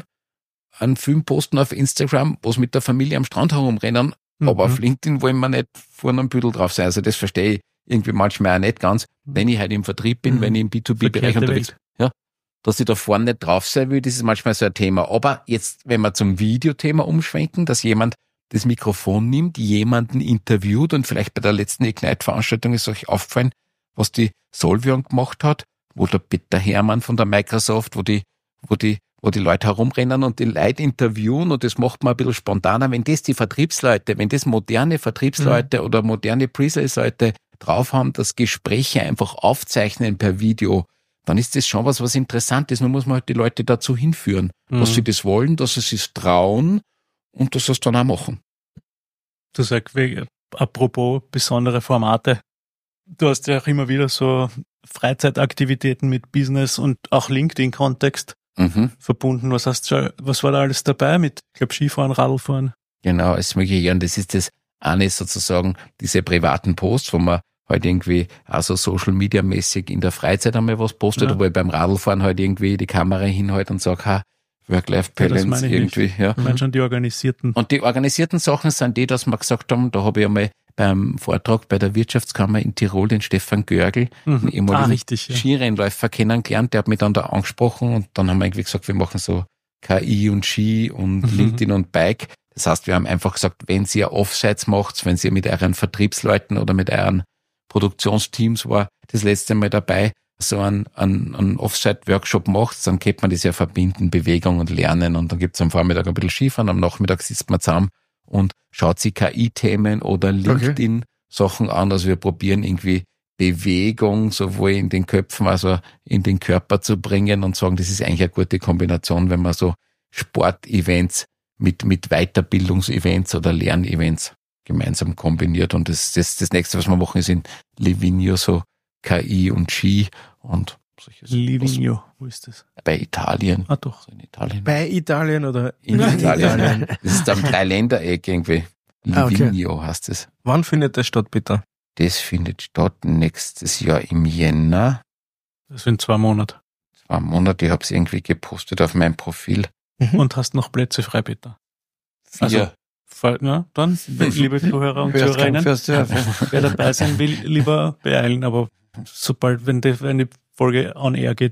posten auf Instagram, wo sie mit der Familie am Strand herumrennen, aber auf LinkedIn wollen wir nicht vorne am Büdel drauf sein. Also das verstehe ich irgendwie manchmal auch nicht ganz, wenn ich halt im Vertrieb bin, wenn ich im B2B-Bereich unterwegs bin, ja, dass ich da vorne nicht drauf sein will, das ist manchmal so ein Thema. Aber jetzt, wenn wir zum Videothema umschwenken, dass jemand das Mikrofon nimmt, jemanden interviewt und vielleicht bei der letzten Ignite-Veranstaltung ist euch aufgefallen, was die Solvion gemacht hat, wo der Peter Hermann von der Microsoft, wo die Leute herumrennen und die Leute interviewen und das macht man ein bisschen spontaner. Wenn das die Vertriebsleute, wenn das moderne Vertriebsleute oder moderne Pre-Sales-Leute drauf haben, dass Gespräche einfach aufzeichnen per Video, dann ist das schon was interessant ist. Nun muss man halt die Leute dazu hinführen, dass sie das wollen, dass sie sich trauen und dass sie es dann auch machen. Du sagst, apropos besondere Formate, du hast ja auch immer wieder so Freizeitaktivitäten mit Business und auch LinkedIn-Kontext verbunden. Was war da alles dabei mit, ich glaube, Skifahren, Radlfahren? Genau, alles mögliche. Und das ist das eine sozusagen, diese privaten Posts, wo man halt irgendwie also Social Media mäßig in der Freizeit einmal was postet, wo ich beim Radlfahren halt irgendwie die Kamera hinhalte und sage, Work-Life-Balance irgendwie. Ja. Ich meine schon die organisierten. Und die organisierten Sachen sind die, dass wir gesagt haben, da habe ich einmal beim Vortrag bei der Wirtschaftskammer in Tirol den Stefan Görgel, einen ehemaligen Skirennläufer kennengelernt, der hat mich dann da angesprochen und dann haben wir irgendwie gesagt, wir machen so KI und Ski und LinkedIn und Bike. Das heißt, wir haben einfach gesagt, wenn ihr Offsites macht, wenn ihr mit euren Vertriebsleuten oder mit euren Produktionsteams war das letzte Mal dabei, so einen Offsite-Workshop macht, dann kann man das ja verbinden, Bewegung und Lernen und dann gibt's am Vormittag ein bisschen Skifahren, am Nachmittag sitzt man zusammen und schaut sich KI-Themen oder LinkedIn-Sachen an. Also wir probieren irgendwie Bewegung sowohl in den Köpfen, also in den Körper zu bringen und sagen, das ist eigentlich eine gute Kombination, wenn man so Sportevents mit Weiterbildungsevents oder Lernevents gemeinsam kombiniert. Und das nächste, was wir machen, ist in Livigno so KI und Ski und solche Livigno, wo ist das? Bei Italien. Ah, doch. Also in Italien. Bei Italien oder? In Italien. Das ist am Dreiländereck irgendwie. Livigno heißt es. Wann findet das statt, bitte? Das findet statt nächstes Jahr im Jänner. Das sind 2 Monate. 2 Monate, ich habe es irgendwie gepostet auf meinem Profil. Und hast noch Plätze frei, Peter? 4. Also, dann, liebe Zuhörer und Zuhörerinnen, wer dabei sein will, lieber beeilen, aber sobald, wenn die Folge on air geht,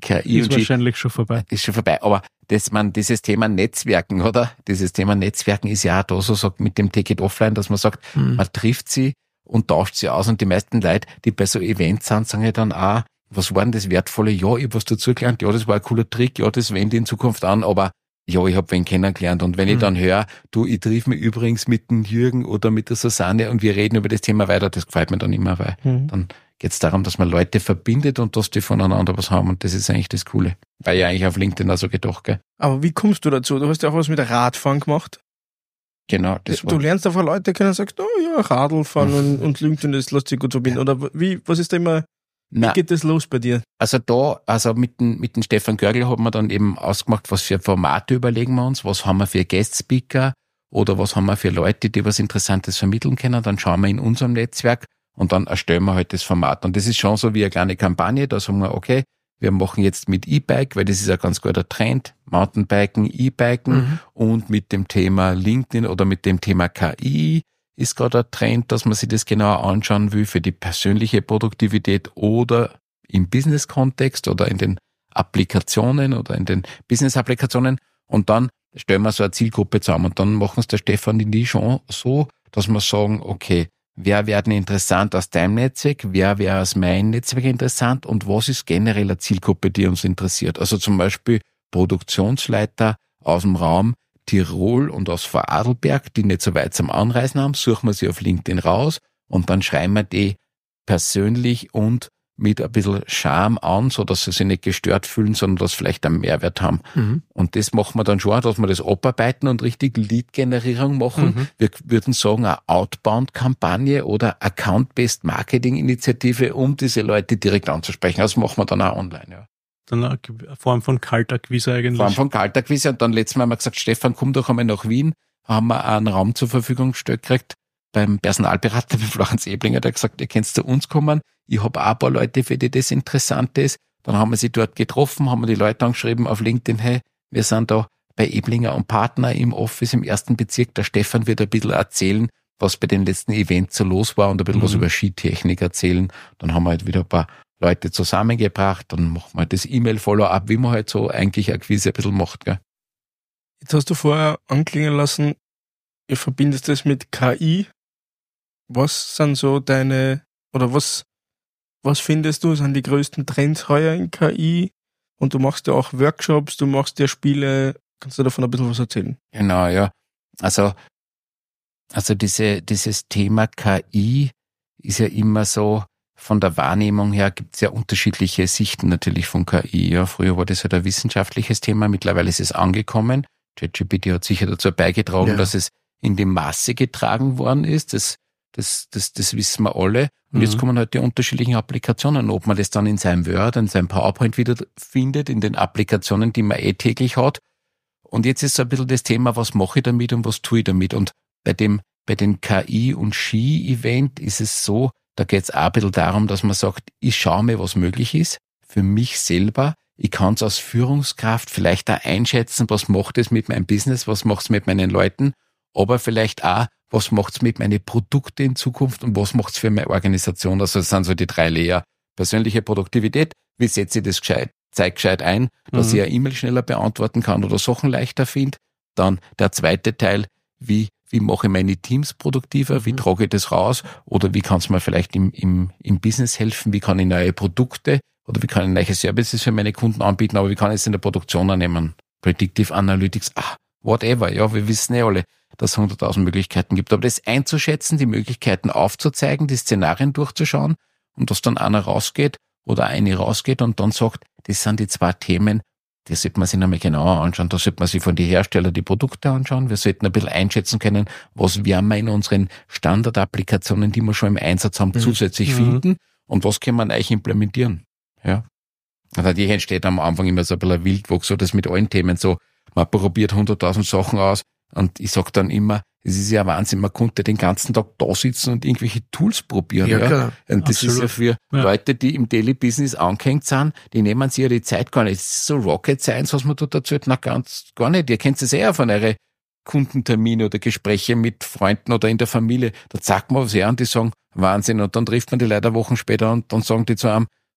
KI ist wahrscheinlich schon vorbei. Ist schon vorbei. Aber dieses Thema Netzwerken, oder? Dieses Thema Netzwerken ist ja auch da so, sagt mit dem Ticket Offline, dass man sagt, man trifft sie und tauscht sie aus und die meisten Leute, die bei so Events sind, sagen ja dann auch, was war denn das Wertvolle? Ja, ich habe was dazugelernt, ja, das war ein cooler Trick, ja, das wende ich in Zukunft an, aber ja, ich habe wen kennengelernt und wenn ich dann höre, ich triff mich übrigens mit dem Jürgen oder mit der Susanne und wir reden über das Thema weiter, das gefällt mir dann immer, weil dann geht es darum, dass man Leute verbindet und dass die voneinander was haben und das ist eigentlich das Coole. Weil ja eigentlich auf LinkedIn auch so gedacht, gell? Aber wie kommst du dazu? Du hast ja auch was mit Radfahren gemacht. Genau, Du lernst einfach Leute kennen und sagst, oh ja, Radlfahren und LinkedIn, das lässt sich gut verbinden. Oder was ist da immer, wie geht das los bei dir? Also mit dem Stefan Görgel haben wir dann eben ausgemacht, was für Formate überlegen wir uns, was haben wir für Guest-Speaker oder was haben wir für Leute, die was Interessantes vermitteln können. Dann schauen wir in unserem Netzwerk und dann erstellen wir halt das Format. Und das ist schon so wie eine kleine Kampagne, da sagen wir, okay, wir machen jetzt mit E-Bike, weil das ist ein ganz guter Trend, Mountainbiken, E-Biken und mit dem Thema LinkedIn oder mit dem Thema KI ist gerade ein Trend, dass man sich das genauer anschauen will für die persönliche Produktivität oder im Business-Kontext oder in den Applikationen oder in den Business-Applikationen und dann stellen wir so eine Zielgruppe zusammen und dann machen es der Stefan und die schon so, dass wir sagen, okay, wer wäre denn interessant aus deinem Netzwerk, wer wäre aus meinem Netzwerk interessant und was ist generell eine Zielgruppe, die uns interessiert. Also zum Beispiel Produktionsleiter aus dem Raum Tirol und aus Vorarlberg, die nicht so weit zum Anreisen haben, suchen wir sie auf LinkedIn raus und dann schreiben wir die persönlich und mit ein bisschen Charme an, so dass sie sich nicht gestört fühlen, sondern dass sie vielleicht einen Mehrwert haben. Und das machen wir dann schon, dass wir das abarbeiten und richtig Lead-Generierung machen. Wir würden sagen, eine Outbound-Kampagne oder Account-Based Marketing-Initiative, um diese Leute direkt anzusprechen. Das machen wir dann auch online, ja. Dann eine Form von Kaltakquise eigentlich. Form von Kaltakquise. Und dann letztes Mal haben wir gesagt, Stefan, komm doch einmal nach Wien. Haben wir einen Raum zur Verfügung gestellt gekriegt beim Personalberater, beim Florenz Eblinger, der hat gesagt, ihr könnt zu uns kommen. Ich habe auch ein paar Leute, für die das interessant ist. Dann haben wir sie dort getroffen, haben wir die Leute angeschrieben auf LinkedIn, hey, wir sind da bei Eblinger und Partner im Office im 1. Bezirk. Der Stefan wird ein bisschen erzählen, was bei den letzten Events so los war und ein bisschen was über Skitechnik erzählen. Dann haben wir halt wieder ein paar Leute zusammengebracht, dann machen wir halt das E-Mail-Follow-up, wie man halt so eigentlich Akquise ein bisschen macht, gell. Jetzt hast du vorher anklingen lassen, ihr verbindest das mit KI. Was sind so was findest du, sind die größten Trends heuer in KI? Und du machst ja auch Workshops, du machst ja Spiele. Kannst du davon ein bisschen was erzählen? Genau, ja. Also dieses Thema KI ist ja immer so, von der Wahrnehmung her gibt es ja unterschiedliche Sichten natürlich von KI. Ja, früher war das halt ein wissenschaftliches Thema, mittlerweile ist es angekommen. ChatGPT hat sicher dazu beigetragen, dass es in die Masse getragen worden ist. Das wissen wir alle. Und jetzt kommen halt die unterschiedlichen Applikationen. Ob man das dann in seinem Word, in seinem PowerPoint wieder findet, in den Applikationen, die man täglich hat. Und jetzt ist so ein bisschen das Thema, was mache ich damit und was tue ich damit? Und bei den KI- und Ski-Event ist es so, da geht es auch ein bisschen darum, dass man sagt, ich schaue mir, was möglich ist, für mich selber. Ich kann es als Führungskraft vielleicht auch einschätzen, was macht es mit meinem Business, was macht es mit meinen Leuten, aber vielleicht auch, was macht es mit meinen Produkten in Zukunft und was macht es für meine Organisation. Also das sind so die 3 Layer. Persönliche Produktivität, wie setze ich das gescheit ein, dass ich eine E-Mail schneller beantworten kann oder Sachen leichter finde. Dann der zweite Teil, wie mache ich meine Teams produktiver, wie trage ich das raus oder wie kann es mir vielleicht im Business helfen, wie kann ich neue Produkte oder wie kann ich neue Services für meine Kunden anbieten, aber wie kann ich es in der Produktion annehmen? Predictive Analytics, whatever, ja, wir wissen alle, dass es 100.000 Möglichkeiten gibt. Aber das einzuschätzen, die Möglichkeiten aufzuzeigen, die Szenarien durchzuschauen und dass dann einer rausgeht oder eine rausgeht und dann sagt, das sind die 2 Themen, die sollte man sich nochmal genauer anschauen. Da sollte man sich von den Herstellern die Produkte anschauen. Wir sollten ein bisschen einschätzen können, was werden wir in unseren Standardapplikationen, die wir schon im Einsatz haben, zusätzlich finden und was können wir eigentlich implementieren. Ja. Also die entsteht am Anfang immer so ein bisschen Wildwuchs, so das mit allen Themen so, man probiert 100.000 Sachen aus und ich sag dann immer, es ist ja Wahnsinn, man konnte den ganzen Tag da sitzen und irgendwelche Tools probieren. Ja, klar. Und das ist ja für Leute, die im Daily Business angehängt sind, die nehmen sich ja die Zeit gar nicht. Das ist so Rocket Science, was man dort erzählt, gar nicht. Ihr kennt es ja von euren Kundentermine oder Gespräche mit Freunden oder in der Familie. Da sagt man was her und die sagen, Wahnsinn. Und dann trifft man die Leute Wochen später und dann sagen die zu einem,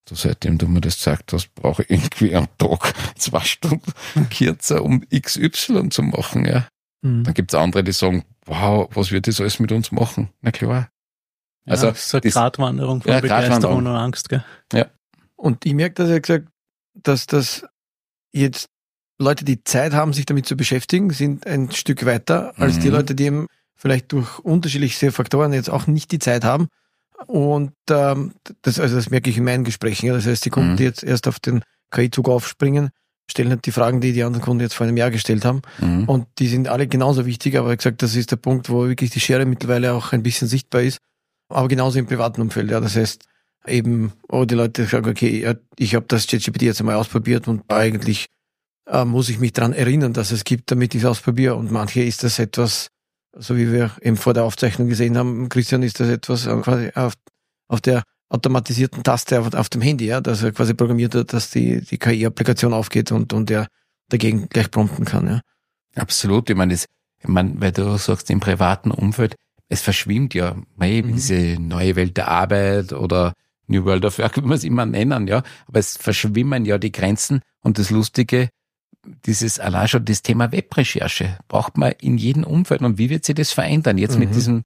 seitdem du mir das gesagt hast, brauche ich irgendwie am Tag 2 Stunden kürzer, um XY zu machen, ja. Dann gibt's andere, die sagen, wow, was wird das alles mit uns machen? Na klar. Ja, also, das ist eine Gratwanderung von Begeisterung und Angst, gell? Ja. Und ich merke, dass er gesagt, dass das jetzt Leute, die Zeit haben, sich damit zu beschäftigen, sind ein Stück weiter als die Leute, die eben vielleicht durch unterschiedliche Faktoren jetzt auch nicht die Zeit haben. Und das merke ich in meinen Gesprächen. Das heißt, die Kunden, die jetzt erst auf den KI-Zug aufspringen, stellen halt die Fragen, die anderen Kunden jetzt vor einem Jahr gestellt haben. Und die sind alle genauso wichtig. Aber wie gesagt, das ist der Punkt, wo wirklich die Schere mittlerweile auch ein bisschen sichtbar ist. Aber genauso im privaten Umfeld. Ja, das heißt eben, die Leute sagen, okay, ich habe das ChatGPT jetzt einmal ausprobiert und eigentlich muss ich mich daran erinnern, dass es gibt, damit ich es ausprobiere. Und manche ist das etwas, so wie wir eben vor der Aufzeichnung gesehen haben, Christian, ist das etwas quasi auf der automatisierten Taste auf dem Handy, ja, dass er quasi programmiert hat, dass die KI-Applikation aufgeht und er dagegen gleich prompten kann. Ja. Absolut. Ich meine, weil du sagst, im privaten Umfeld, es verschwimmt ja diese neue Welt der Arbeit oder New World of Work, wie wir es immer nennen, ja. Aber es verschwimmen ja die Grenzen. Und das Lustige, allein schon das Thema Webrecherche braucht man in jedem Umfeld. Und wie wird sich das verändern? Jetzt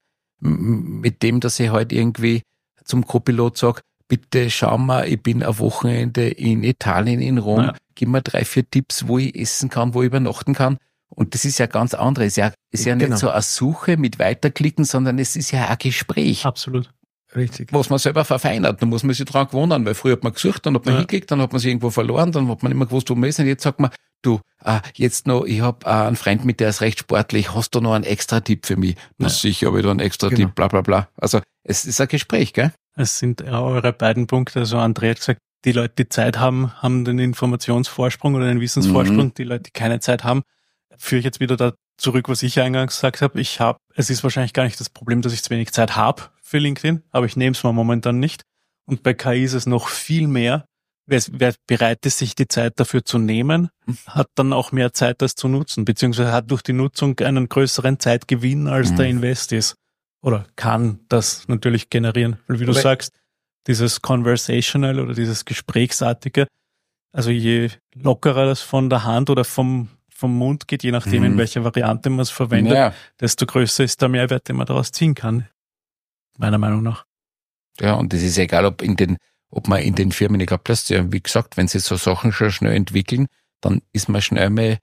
mit dem, dass ich halt irgendwie zum Co-Pilot sage, bitte schau mal, ich bin ein Wochenende in Italien, in Rom, gib mir 3-4 Tipps, wo ich essen kann, wo ich übernachten kann. Und das ist ja ganz anderes. Ist ja nicht so eine Suche mit Weiterklicken, sondern es ist ja ein Gespräch. Absolut. Richtig. Was man selber verfeinert, dann muss man sich dran gewöhnen, weil früher hat man gesucht, dann hat man hingeklickt, dann hat man sich irgendwo verloren, dann hat man immer gewusst, wo man ist. Und jetzt sagt man, du, jetzt noch, ich habe einen Freund mit, der ist recht sportlich, hast du noch einen extra Tipp für mich? Na sicher, habe ich da einen extra Tipp, bla bla bla. Also es ist ein Gespräch, gell? Es sind eure beiden Punkte. Also André hat gesagt, die Leute, die Zeit haben den Informationsvorsprung oder den Wissensvorsprung. Die Leute, die keine Zeit haben, führe ich jetzt wieder da zurück, was ich eingangs gesagt habe. Es ist wahrscheinlich gar nicht das Problem, dass ich zu wenig Zeit habe für LinkedIn, aber ich nehme es mal momentan nicht. Und bei KI ist es noch viel mehr. Wer bereit ist, sich die Zeit dafür zu nehmen, hat dann auch mehr Zeit, das zu nutzen, beziehungsweise hat durch die Nutzung einen größeren Zeitgewinn, als der Invest ist. Oder kann das natürlich generieren. Weil wie du sagst, dieses Conversational oder dieses Gesprächsartige, also je lockerer das von der Hand oder vom Mund geht, je nachdem, in welcher Variante man es verwendet, desto größer ist der Mehrwert, den man daraus ziehen kann. Meiner Meinung nach. Ja, und es ist egal, ob man in den Firmen, ich glaube, das ist ja, wie gesagt, wenn sie so Sachen schon schnell entwickeln, dann ist man schnell mal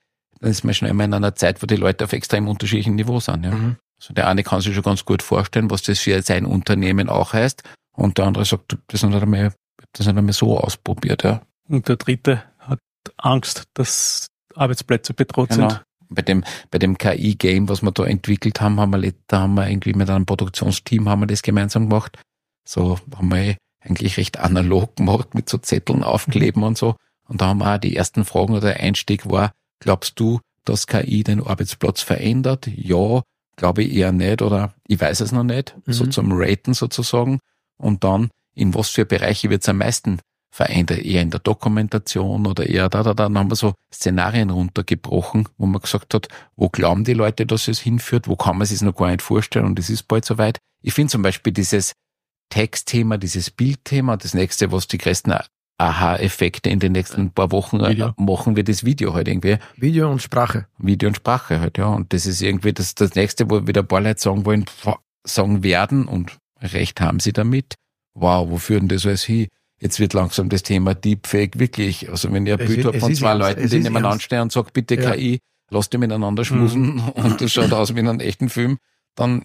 in einer Zeit, wo die Leute auf extrem unterschiedlichen Niveau sind. Ja. Also der eine kann sich schon ganz gut vorstellen, was das für sein Unternehmen auch heißt, und der andere sagt, das nicht einmal so ausprobiert. Ja. Und der dritte hat Angst, dass Arbeitsplätze bedroht sind. Bei dem KI-Game, was wir da entwickelt haben, haben wir irgendwie mit einem Produktionsteam das gemeinsam gemacht. So haben wir eigentlich recht analog gemacht, mit so Zetteln aufkleben und so. Und da haben wir auch die ersten Fragen oder der Einstieg war, glaubst du, dass KI den Arbeitsplatz verändert? Ja, glaube ich eher nicht oder ich weiß es noch nicht. So zum Raten sozusagen. Und dann, in was für Bereiche wird es am meisten verändert? Eher in der Dokumentation oder eher da. Dann haben wir so Szenarien runtergebrochen, wo man gesagt hat, wo glauben die Leute, dass es hinführt? Wo kann man sich noch gar nicht vorstellen? Und es ist bald soweit. Ich finde zum Beispiel dieses Textthema, dieses Bildthema, das nächste, was die größten Aha-Effekte in den nächsten paar Wochen machen, wird das Video halt irgendwie. Video und Sprache halt, ja. Und das ist irgendwie das nächste, wo wieder ein paar Leute sagen werden, und recht haben sie damit. Wow, wo führen das alles hin? Jetzt wird langsam das Thema Deepfake wirklich, also wenn ich ein Bild habe von 2 Leuten, die nebeneinander stehen und sagt, bitte KI, lasst die miteinander schmusen und das schaut aus wie in einem echten Film, dann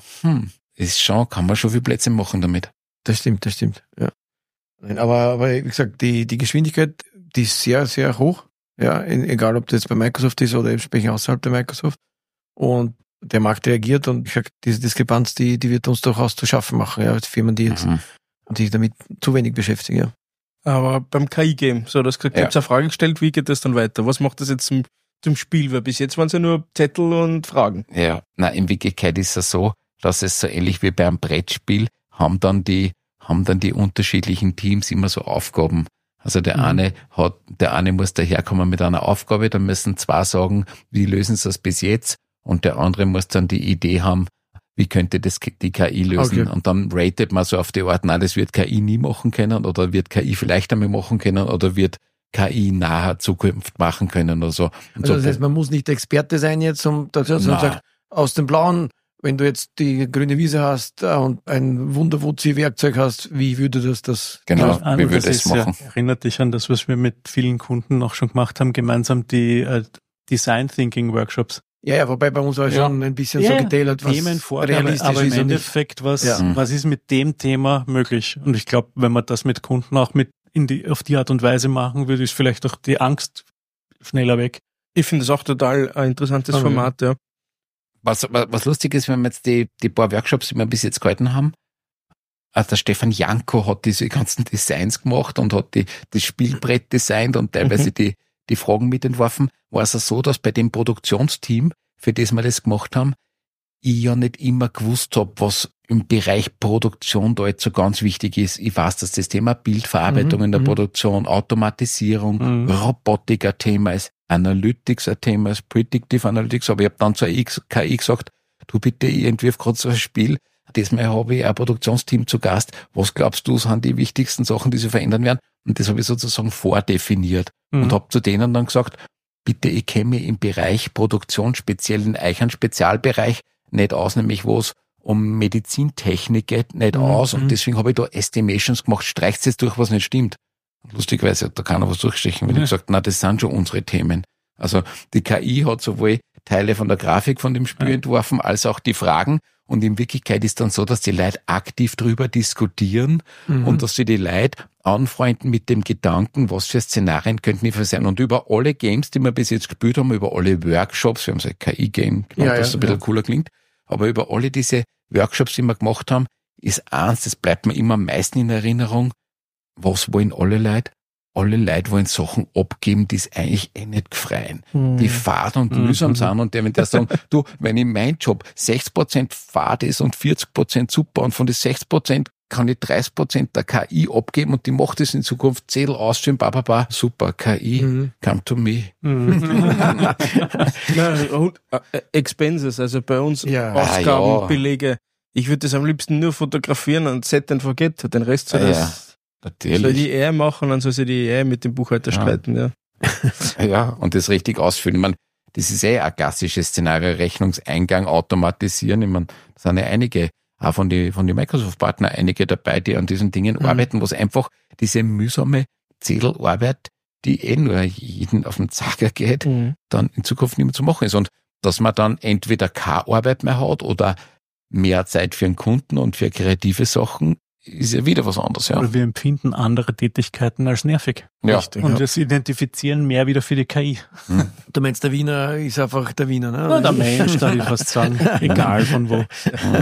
kann man schon viel Plätze machen damit. Das stimmt, ja. Aber wie gesagt, die Geschwindigkeit, die ist sehr, sehr hoch, ja, egal ob das jetzt bei Microsoft ist oder entsprechend außerhalb der Microsoft. Und der Markt reagiert, und ich sag, diese Diskrepanz, die wird uns durchaus zu schaffen machen, ja, als Firmen, die jetzt sich damit zu wenig beschäftigen, ja. Aber beim KI-Game, so, das gibt es eine Frage gestellt, wie geht das dann weiter? Was macht das jetzt zum Spiel? Weil bis jetzt waren es ja nur Zettel und Fragen. Ja, in Wirklichkeit ist es so, dass es so ähnlich wie beim Brettspiel haben dann die unterschiedlichen Teams immer so Aufgaben. Also der eine muss daherkommen mit einer Aufgabe, dann müssen 2 sagen, wie lösen sie das bis jetzt, und der andere muss dann die Idee haben, wie könnte das die KI lösen? Okay. Und dann ratet man so auf die Art, das wird KI nie machen können oder wird KI vielleicht einmal machen können oder wird KI naher Zukunft machen können oder so. Und also das heißt, man muss nicht Experte sein jetzt, sondern sagt, aus dem Blauen, wenn du jetzt die grüne Wiese hast und ein Wunderwuzi-Werkzeug hast, wie würde das? Genau, wie würde es machen? Ja, erinnert dich an das, was wir mit vielen Kunden auch schon gemacht haben, gemeinsam die Design Thinking Workshops. Ja, wobei bei uns war schon ein bisschen so getailt, was realistisch aber im Endeffekt, was ist mit dem Thema möglich? Und ich glaube, wenn man das mit Kunden auch auf die Art und Weise machen würde, ist vielleicht auch die Angst schneller weg. Ich finde das auch total ein interessantes Format, ja. Was lustig ist, wenn wir jetzt die paar Workshops, die wir bis jetzt gehalten haben, der Stefan Janko hat diese ganzen Designs gemacht und hat das Spielbrett designt und teilweise die Fragen mitentworfen, war es so, dass bei dem Produktionsteam, für das wir das gemacht haben, ich ja nicht immer gewusst habe, was im Bereich Produktion da jetzt so ganz wichtig ist. Ich weiß, dass das Thema Bildverarbeitung in der Produktion, Automatisierung, Robotik ein Thema ist, Analytics ein Thema ist, Predictive Analytics, aber ich habe dann zur KI gesagt, du bitte, ich entwirf gerade so ein Spiel, diesmal habe ich ein Produktionsteam zu Gast, was glaubst du, sind die wichtigsten Sachen, die sie verändern werden? Und das habe ich sozusagen vordefiniert und habe zu denen dann gesagt, bitte, ich kenne mich im Bereich Produktion, speziell in euch einen Spezialbereich, nicht aus, nämlich wo es um Medizintechnik geht, nicht aus. Und deswegen habe ich da Estimations gemacht, streicht jetzt durch, was nicht stimmt. Und lustigerweise hat da keiner was durchstechen, weil ich gesagt, das sind schon unsere Themen. Also die KI hat sowohl Teile von der Grafik von dem Spiel entworfen, als auch die Fragen. Und in Wirklichkeit ist dann so, dass die Leute aktiv drüber diskutieren und dass sie die Leute anfreunden mit dem Gedanken, was für Szenarien könnten die sein. Und über alle Games, die wir bis jetzt gespielt haben, über alle Workshops, wir haben so ein KI-Game gemacht, das so ein bisschen cooler klingt, aber über alle diese Workshops, die wir gemacht haben, ist eins, das bleibt mir immer am meisten in Erinnerung, was wollen alle Leute? Alle Leute wollen Sachen abgeben, die es eigentlich nicht gefreien. Die fad und mühsam sind und wenn der sagen, du, wenn in mein Job 60% fad ist und 40% super und von den 60% kann ich 30% der KI abgeben und die macht es in Zukunft Zettel ausstellen, super, KI, come to me. Expenses, also bei uns Ausgaben, Belege. Ich würde das am liebsten nur fotografieren und set and forget, den Rest soll soll die AI machen, dann soll sie die AI mit dem Buchhalter streiten, ja. Ja, und das richtig ausfüllen. Ich meine, das ist ein klassisches Szenario, Rechnungseingang automatisieren. Ich meine, da sind ja einige, auch von die Microsoft-Partner, einige dabei, die an diesen Dingen arbeiten, was einfach diese mühsame Zettelarbeit, die nur jeden auf den Zager geht, dann in Zukunft nicht mehr zu machen ist. Und dass man dann entweder keine Arbeit mehr hat oder mehr Zeit für den Kunden und für kreative Sachen, ist ja wieder was anderes, ja. Weil wir empfinden andere Tätigkeiten als nervig. Ja. Richtig, und das identifizieren mehr wieder für die KI. Du meinst, der Wiener ist einfach der Wiener, ne? Na, der Mensch, da will ich fast sagen. Egal von wo.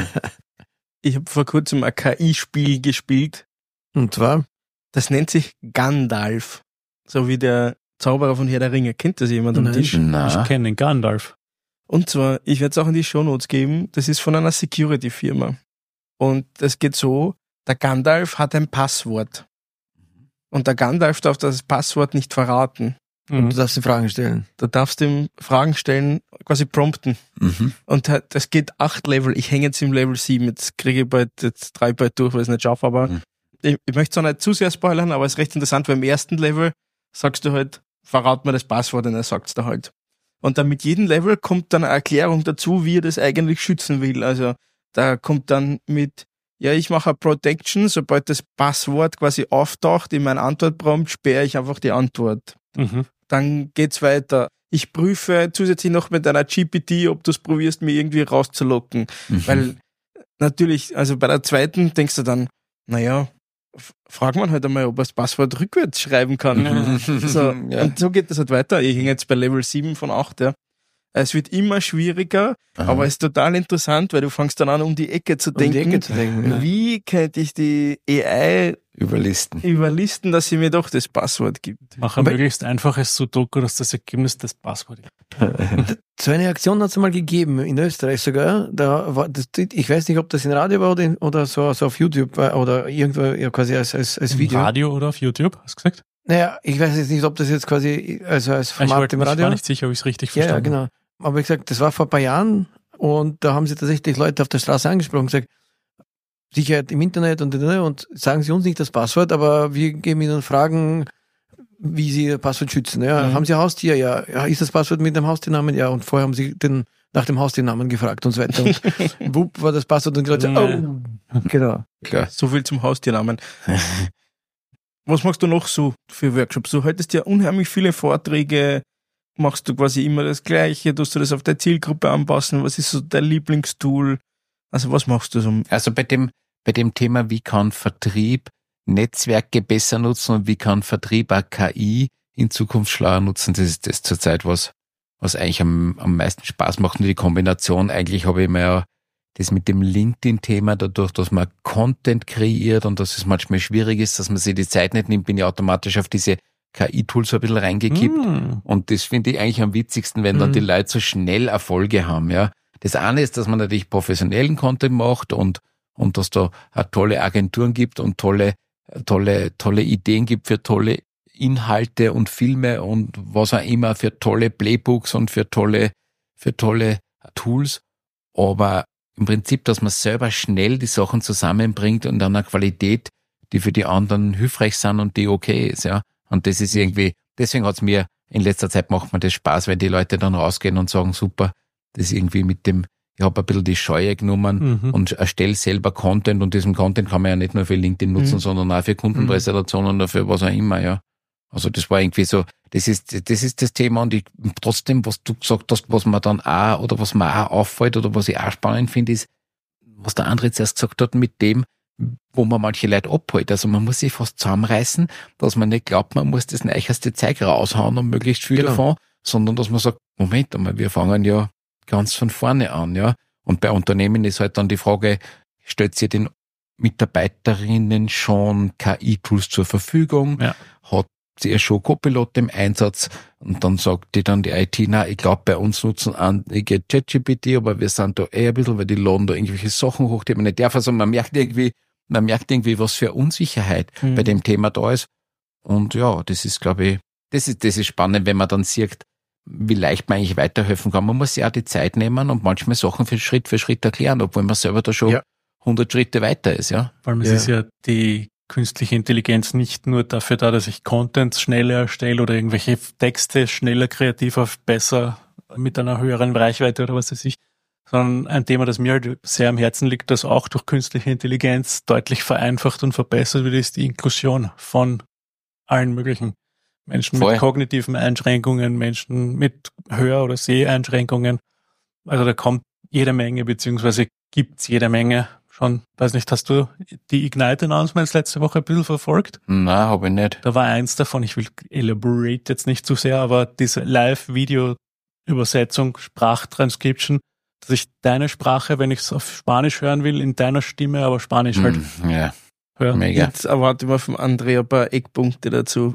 Ich habe vor kurzem ein KI-Spiel gespielt. Und zwar? Das nennt sich Gandalf. So wie der Zauberer von Herr der Ringe. Kennt das jemand am Tisch? Ich kenne den Gandalf. Und zwar, ich werde es auch in die Shownotes geben, das ist von einer Security-Firma. Und das geht so, der Gandalf hat ein Passwort. Und der Gandalf darf das Passwort nicht verraten. Und du darfst ihm Fragen stellen. Du darfst ihm Fragen stellen, quasi prompten. Und das geht 8 Level. Ich hänge jetzt im Level 7. Jetzt kriege ich jetzt 3 bald durch, weil ich es nicht schaffe. Aber ich möchte es auch nicht zu sehr spoilern, aber es ist recht interessant, weil im ersten Level sagst du halt, verrat mir das Passwort und er sagt es da halt. Und dann mit jedem Level kommt dann eine Erklärung dazu, wie er das eigentlich schützen will. Also da kommt dann mit, ja, ich mache eine Protection, sobald das Passwort quasi auftaucht in meinem Antwortprompt, sperre ich einfach die Antwort. Dann geht's weiter. Ich prüfe zusätzlich noch mit einer GPT, ob du es probierst, mir irgendwie rauszulocken. Weil natürlich, also bei der zweiten denkst du dann, naja, fragt man halt einmal, ob er das Passwort rückwärts schreiben kann. So, und so geht das halt weiter. Ich hänge jetzt bei Level 7 von 8, ja. Es wird immer schwieriger, aber es ist total interessant, weil du fängst dann an, um die Ecke zu denken. Wie könnte ich die AI überlisten, dass sie mir doch das Passwort gibt? Mach ein möglichst einfaches Sudoku, dass das Ergebnis das Passwort ist. So eine Aktion hat es mal gegeben, in Österreich sogar. Da war das, ich weiß nicht, ob das in Radio war oder so auf YouTube oder irgendwo ja, quasi als Video. Radio oder auf YouTube, hast du gesagt? Naja, ich weiß jetzt nicht, ob das jetzt quasi als Format im Radio. Ich war nicht sicher, ob ich es richtig verstanden habe. Ja, genau. Aber wie gesagt, das war vor ein paar Jahren, Und da haben sie tatsächlich Leute auf der Straße angesprochen und gesagt, Sicherheit im Internet und sagen Sie uns nicht das Passwort, aber wir geben Ihnen Fragen, wie Sie Ihr Passwort schützen. Ja, haben Sie ein Haustier? Ja. Ist das Passwort mit dem Haustiernamen? Ja. Und vorher haben Sie nach dem Haustiernamen gefragt und so weiter. Und wupp war das Passwort und die Leute genau. Klar. So viel zum Haustiernamen. Was machst du noch so für Workshops? Du haltest ja unheimlich viele Vorträge. Machst du quasi immer das Gleiche? Tust du das auf deine Zielgruppe anpassen? Was ist so dein Lieblingstool? Also was machst du so? Also bei dem Thema, wie kann Vertrieb Netzwerke besser nutzen und wie kann Vertrieb auch KI in Zukunft schlauer nutzen, das ist das zurzeit, was eigentlich am meisten Spaß macht. Und die Kombination, eigentlich habe ich mir ja das mit dem LinkedIn-Thema, dadurch, dass man Content kreiert und dass es manchmal schwierig ist, dass man sich die Zeit nicht nimmt, bin ich automatisch auf diese KI-Tools ein bisschen reingekippt. Und das finde ich eigentlich am witzigsten, wenn dann die Leute so schnell Erfolge haben, ja. Das eine ist, dass man natürlich professionellen Content macht und dass da auch tolle Agenturen gibt und tolle Ideen gibt für tolle Inhalte und Filme und was auch immer, für tolle Playbooks und für tolle Tools. Aber im Prinzip, dass man selber schnell die Sachen zusammenbringt und an einer Qualität, die für die anderen hilfreich sind und die okay ist, ja. Und das ist irgendwie, deswegen hat's mir in letzter Zeit macht mir das Spaß, wenn die Leute dann rausgehen und sagen, super, das ist irgendwie ich habe ein bisschen die Scheue genommen und erstelle selber Content und diesen Content kann man ja nicht nur für LinkedIn nutzen, sondern auch für Kundenpräsentationen oder für was auch immer, ja. Also das war irgendwie so, das ist das Thema und trotzdem, was du gesagt hast, was mir dann auch, oder was mir auch auffällt oder was ich auch spannend finde, ist, was der andere jetzt erst gesagt hat, mit dem, wo man manche Leute abholt. Also man muss sich fast zusammenreißen, dass man nicht glaubt, man muss das neueste Zeug raushauen und möglichst viel davon, sondern dass man sagt, Moment einmal, wir fangen ja ganz von vorne an, ja. Und bei Unternehmen ist halt dann die Frage, stellt ihr den Mitarbeiterinnen schon KI-Tools zur Verfügung? Ja. Hat sie schon Copilot im Einsatz? Und dann sagt die IT, ich glaube, bei uns nutzen einige ChatGPT, aber wir sind da ein bisschen, weil die laden da irgendwelche Sachen hoch, die man nicht darf. Also man merkt irgendwie, was für Unsicherheit bei dem Thema da ist. Und ja, das ist, glaube ich, das ist spannend, wenn man dann sieht, wie leicht man eigentlich weiterhelfen kann. Man muss sich auch die Zeit nehmen und manchmal Sachen für Schritt erklären, obwohl man selber da schon 100 Schritte weiter ist, ja. Vor allem es ist ja die künstliche Intelligenz nicht nur dafür da, dass ich Content schneller erstelle oder irgendwelche Texte schneller, kreativer, besser mit einer höheren Reichweite oder was weiß ich, sondern ein Thema, das mir halt sehr am Herzen liegt, das auch durch künstliche Intelligenz deutlich vereinfacht und verbessert wird, ist die Inklusion von allen möglichen Menschen mit kognitiven Einschränkungen, Menschen mit Hör- oder Seheinschränkungen. Also da kommt jede Menge, beziehungsweise gibt's jede Menge schon. Weiß nicht, hast du die Ignite-Announcements letzte Woche ein bisschen verfolgt? Nein, habe ich nicht. Da war eins davon, ich will elaborate jetzt nicht zu sehr, aber diese Live-Video-Übersetzung, Sprachtranscription, dass ich deine Sprache, wenn ich es auf Spanisch hören will, in deiner Stimme, aber Spanisch halt höre. Mega. Jetzt erwarte ich mal vom André ein paar Eckpunkte dazu.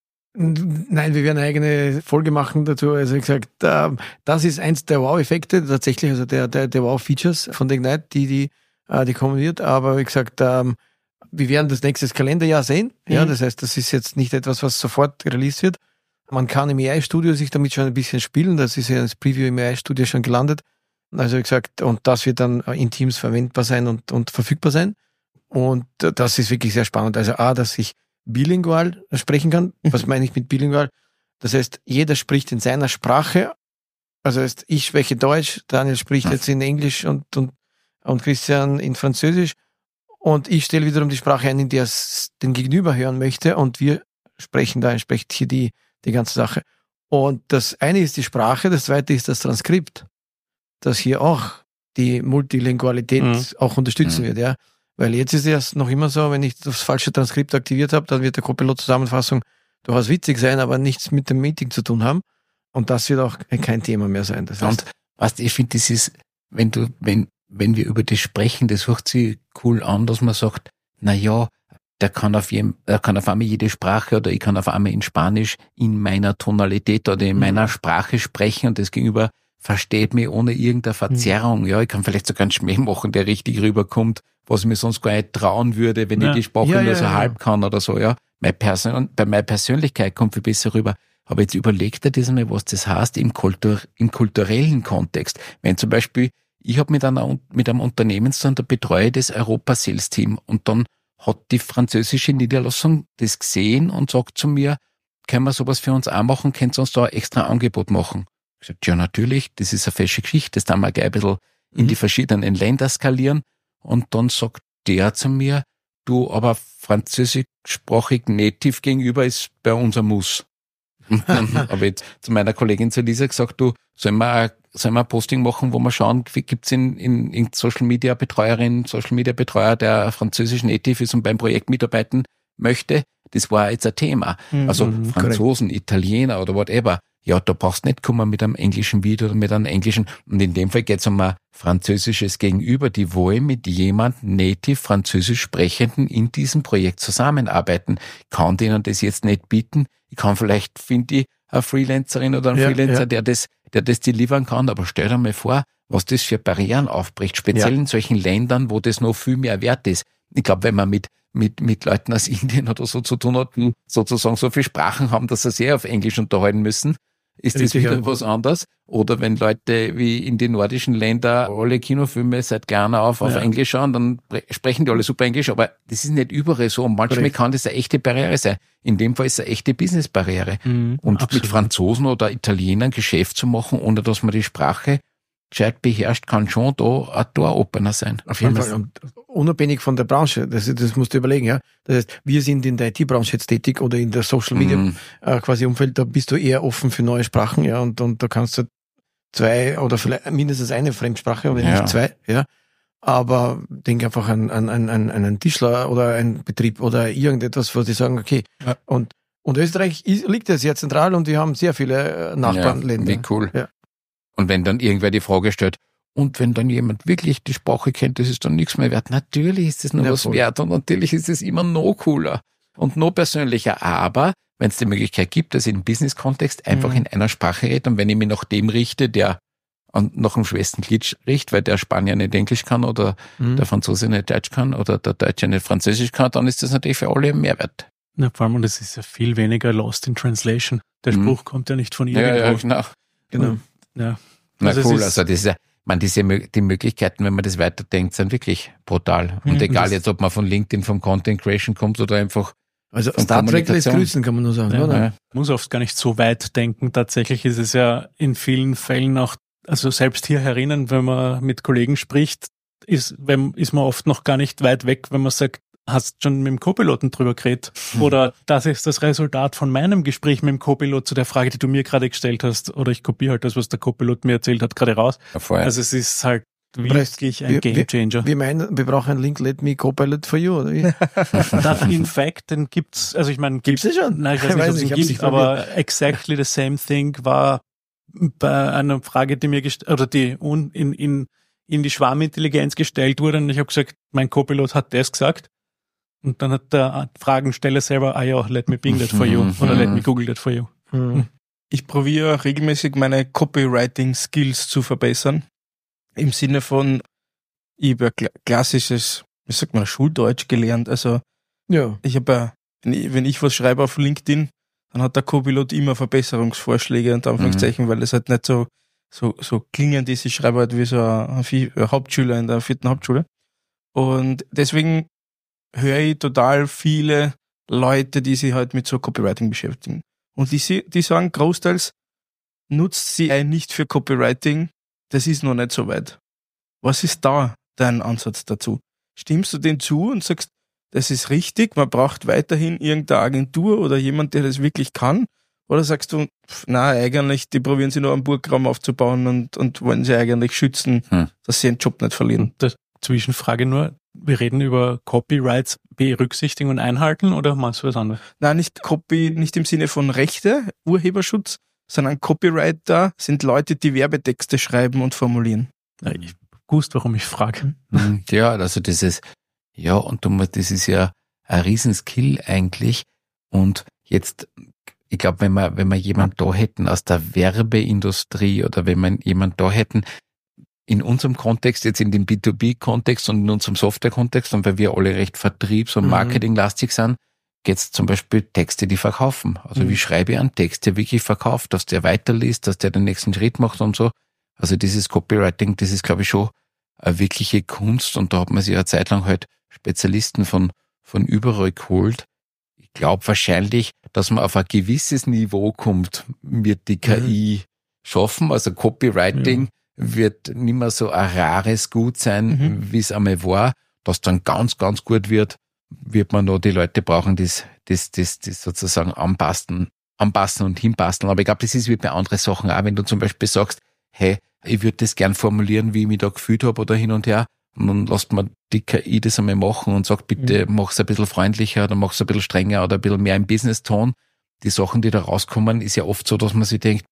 Nein, wir werden eine eigene Folge machen dazu. Also wie gesagt, das ist eins der Wow-Effekte, tatsächlich, also der Wow-Features von der Ignite, die kommen wird. Aber wie gesagt, wir werden das nächstes Kalenderjahr sehen. Ja, das heißt, das ist jetzt nicht etwas, was sofort released wird. Man kann im AI-Studio sich damit schon ein bisschen spielen. Das ist ja das Preview im AI-Studio schon gelandet. Also wie gesagt, und das wird dann in Teams verwendbar sein und verfügbar sein. Und das ist wirklich sehr spannend. Also dass ich bilingual sprechen kann. Was meine ich mit bilingual? Das heißt, jeder spricht in seiner Sprache. Also heißt, ich spreche Deutsch, Daniel spricht jetzt in Englisch und Christian in Französisch. Und ich stelle wiederum die Sprache ein, in der es den Gegenüber hören möchte. Und wir sprechen da entsprechend hier die ganze Sache. Und das eine ist die Sprache, das zweite ist das Transkript, das hier auch die Multilingualität auch unterstützen wird, ja. Weil jetzt ist es noch immer so, wenn ich das falsche Transkript aktiviert habe, dann wird der Copilot-Zusammenfassung durchaus witzig sein, aber nichts mit dem Meeting zu tun haben. Und das wird auch kein Thema mehr sein. Das heißt, und weißt, ich finde, das ist, wenn wir über das sprechen, das hört sich cool an, dass man sagt, na ja, der kann auf einmal jede Sprache oder ich kann auf einmal in Spanisch in meiner Tonalität oder in meiner Sprache sprechen und das Gegenüber versteht mich ohne irgendeine Verzerrung. Ja, ich kann vielleicht sogar einen Schmäh machen, der richtig rüberkommt, was ich mir sonst gar nicht trauen würde, wenn ich die Sprache nur so halb kann oder so, ja. Bei meiner Persönlichkeit kommt viel besser rüber. Aber jetzt überlegt er das einmal, was das heißt im kulturellen Kontext. Wenn zum Beispiel ich habe mit einem Unternehmen zu tun, da betreue ich das Europa-Sales-Team und dann hat die französische Niederlassung das gesehen und sagt zu mir, können wir sowas für uns auch machen, könnt ihr uns da ein extra Angebot machen? Ich gesagt, ja natürlich, das ist eine fesche Geschichte, das darf man gleich ein bisschen in die verschiedenen Länder skalieren. Und dann sagt der zu mir, du, aber französischsprachig native gegenüber ist bei uns ein Muss. Und dann habe ich zu meiner Kollegin zu Lisa gesagt, du, sollen wir ein Posting machen, wo wir schauen, gibt's in Social Media Betreuer, der französisch native ist und beim Projekt mitarbeiten möchte. Das war jetzt ein Thema. Also Franzosen, correct. Italiener oder whatever. Ja, da brauchst du nicht kommen mit einem englischen Video oder mit einem englischen. Und in dem Fall geht es um ein französisches Gegenüber. Die wollen mit jemandem native französisch Sprechenden in diesem Projekt zusammenarbeiten. Ich kann denen das jetzt nicht bieten. Ich kann vielleicht, finde ich, eine Freelancerin oder einen Freelancer, der das delivern kann. Aber stell dir mal vor, was das für Barrieren aufbricht. Speziell in solchen Ländern, wo das noch viel mehr wert ist. Ich glaube, wenn man mit Leuten aus Indien oder so zu tun hat, die sozusagen so viel Sprachen haben, dass sie sich auf Englisch unterhalten müssen, ist das wieder was anderes. Oder wenn Leute wie in den nordischen Ländern alle Kinofilme seit klein auf Englisch schauen, dann sprechen die alle super Englisch, aber das ist nicht überall so. Und manchmal kann das eine echte Barriere sein. In dem Fall ist es eine echte Business-Barriere. Und absolut. Mit Franzosen oder Italienern Geschäft zu machen, ohne dass man die Sprache gescheit beherrscht, kann schon da ein Door-Opener sein. Auf jeden Fall. Und unabhängig von der Branche, das musst du überlegen, ja. Das heißt, wir sind in der IT-Branche jetzt tätig oder in der Social Media quasi Umfeld, da bist du eher offen für neue Sprachen, ja, und da kannst du 2 oder vielleicht mindestens eine Fremdsprache, aber nicht 2, ja. Aber denk einfach an einen Tischler oder einen Betrieb oder irgendetwas, wo die sagen, okay, und Österreich liegt ja sehr zentral und die haben sehr viele Nachbarländer. Wie cool. Ja. Und wenn dann irgendwer die Frage stellt, und wenn dann jemand wirklich die Sprache kennt, das ist dann nichts mehr wert. Natürlich ist es noch was wert und natürlich ist es immer noch cooler und noch persönlicher. Aber wenn es die Möglichkeit gibt, dass ich im Business-Kontext einfach in einer Sprache rede und wenn ich mich nach dem richte, der nach dem schwersten Glitch riecht, weil der Spanier nicht Englisch kann oder der Franzose nicht Deutsch kann oder der Deutsche nicht Französisch kann, dann ist das natürlich für alle ein Mehrwert. Ja, vor allem, und es ist ja viel weniger lost in translation. Der Spruch kommt ja nicht von irgendwo. Ja, genau. Ja. Na also cool, also das ist ja, die Möglichkeiten, wenn man das weiterdenkt, sind wirklich brutal. Und egal jetzt, ob man von LinkedIn, vom Content Creation kommt oder einfach also Star Trek lässt grüßen, kann man nur sagen, oder? Ja. Muss oft gar nicht so weit denken. Tatsächlich ist es ja in vielen Fällen auch, also selbst hier herinnen, wenn man mit Kollegen spricht, ist man oft noch gar nicht weit weg, wenn man sagt, hast schon mit dem Co-Piloten drüber geredet? Oder das ist das Resultat von meinem Gespräch mit dem Co-Pilot zu der Frage, die du mir gerade gestellt hast. Oder ich kopiere halt das, was der Co-Pilot mir erzählt hat, gerade raus. Ja, also es ist halt wirklich ein Gamechanger. Wir meinen, wir brauchen einen Link, let me Co-Pilot for you, oder wie? In fact, den gibt's, also ich meine, gibt's ja schon? Nein, ich weiß nicht, ob es ihn gibt, aber exactly the same thing war bei einer Frage, die mir in die Schwarmintelligenz gestellt wurde. Und ich habe gesagt, mein Co-Pilot hat das gesagt. Und dann hat der Fragensteller selber, let me bing that for you oder let me google that for you. Ich probiere regelmäßig meine Copywriting-Skills zu verbessern. Im Sinne von, ich habe ja klassisches, wie sagt man, Schuldeutsch gelernt. Also ich habe wenn ich was schreibe auf LinkedIn, dann hat der Copilot immer Verbesserungsvorschläge und Anführungszeichen, weil es halt nicht so klingend ist. Ich schreibe halt wie so ein Hauptschüler in der 4. Hauptschule. Und deswegen höre ich total viele Leute, die sich halt mit so Copywriting beschäftigen. Und die sagen großteils, nutzt sie nicht für Copywriting, das ist noch nicht so weit. Was ist da dein Ansatz dazu? Stimmst du den zu und sagst, das ist richtig, man braucht weiterhin irgendeine Agentur oder jemand, der das wirklich kann? Oder sagst du, eigentlich, die probieren sie nur einen Burggraben aufzubauen und wollen sie eigentlich schützen, dass sie ihren Job nicht verlieren? Zwischenfrage nur, wir reden über Copyrights berücksichtigen und einhalten oder meinst du was anderes? Nein, nicht im Sinne von Rechte, Urheberschutz, sondern Copywriter sind Leute, die Werbetexte schreiben und formulieren. Ja, ich wusste, warum ich frage. Ja, also das ist ja ein Riesenskill eigentlich. Und jetzt, ich glaube, wenn wir jemanden da hätten aus der Werbeindustrie oder wenn wir jemanden da hätten, in unserem Kontext, jetzt in dem B2B-Kontext und in unserem Software-Kontext, und weil wir alle recht vertriebs- und marketinglastig sind, geht's zum Beispiel Texte, die verkaufen. Also wie schreibe ich einen Text, der wirklich verkauft, dass der weiterliest, dass der den nächsten Schritt macht und so. Also dieses Copywriting, das ist, glaube ich, schon eine wirkliche Kunst und da hat man sich eine Zeit lang halt Spezialisten von überall geholt. Ich glaube wahrscheinlich, dass man auf ein gewisses Niveau kommt, wird die KI schaffen. Also Copywriting wird nicht mehr so ein rares Gut sein, wie es einmal war. Das dann ganz, ganz gut wird man noch die Leute brauchen, die sozusagen anpassen und hinpassen. Aber ich glaube, das ist wie bei anderen Sachen auch, wenn du zum Beispiel sagst, hey, ich würde das gern formulieren, wie ich mich da gefühlt habe oder hin und her. Und dann lässt man die KI das einmal machen und sagt, bitte mach's ein bisschen freundlicher oder mach's ein bisschen strenger oder ein bisschen mehr im Business-Ton. Die Sachen, die da rauskommen, ist ja oft so, dass man sich denkt,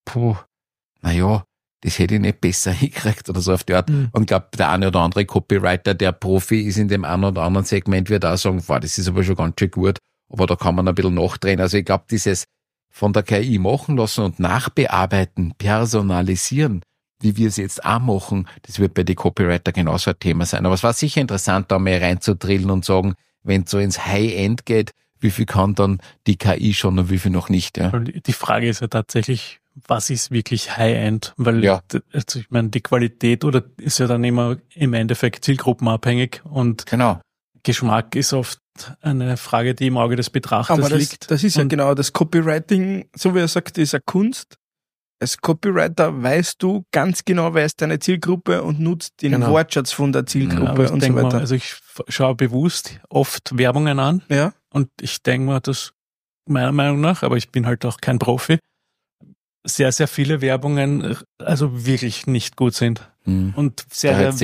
das hätte ich nicht besser hingekriegt oder so auf die Art. Und ich glaube, der eine oder andere Copywriter, der Profi ist in dem einen oder anderen Segment, wird auch sagen, das ist aber schon ganz schön gut, aber da kann man ein bisschen nachdrehen. Also ich glaube, dieses von der KI machen lassen und nachbearbeiten, personalisieren, wie wir es jetzt auch machen, das wird bei den Copywriter genauso ein Thema sein. Aber es war sicher interessant, da mal reinzudrillen und sagen, wenn es so ins High-End geht, wie viel kann dann die KI schon und wie viel noch nicht. Ja? Die Frage ist ja tatsächlich, was ist wirklich High-End? Weil also ich meine, die Qualität oder ist ja dann immer im Endeffekt zielgruppenabhängig und Geschmack ist oft eine Frage, die im Auge des Betrachters liegt. Das ist ja genau das Copywriting, so wie er sagt, ist eine Kunst. Als Copywriter weißt du ganz genau, wer ist deine Zielgruppe und nutzt den Wortschatz von der Zielgruppe und so weiter. Also ich schaue bewusst oft Werbungen an und ich denke mir, dass meiner Meinung nach, aber ich bin halt auch kein Profi, sehr, sehr viele Werbungen also wirklich nicht gut sind. Und sehr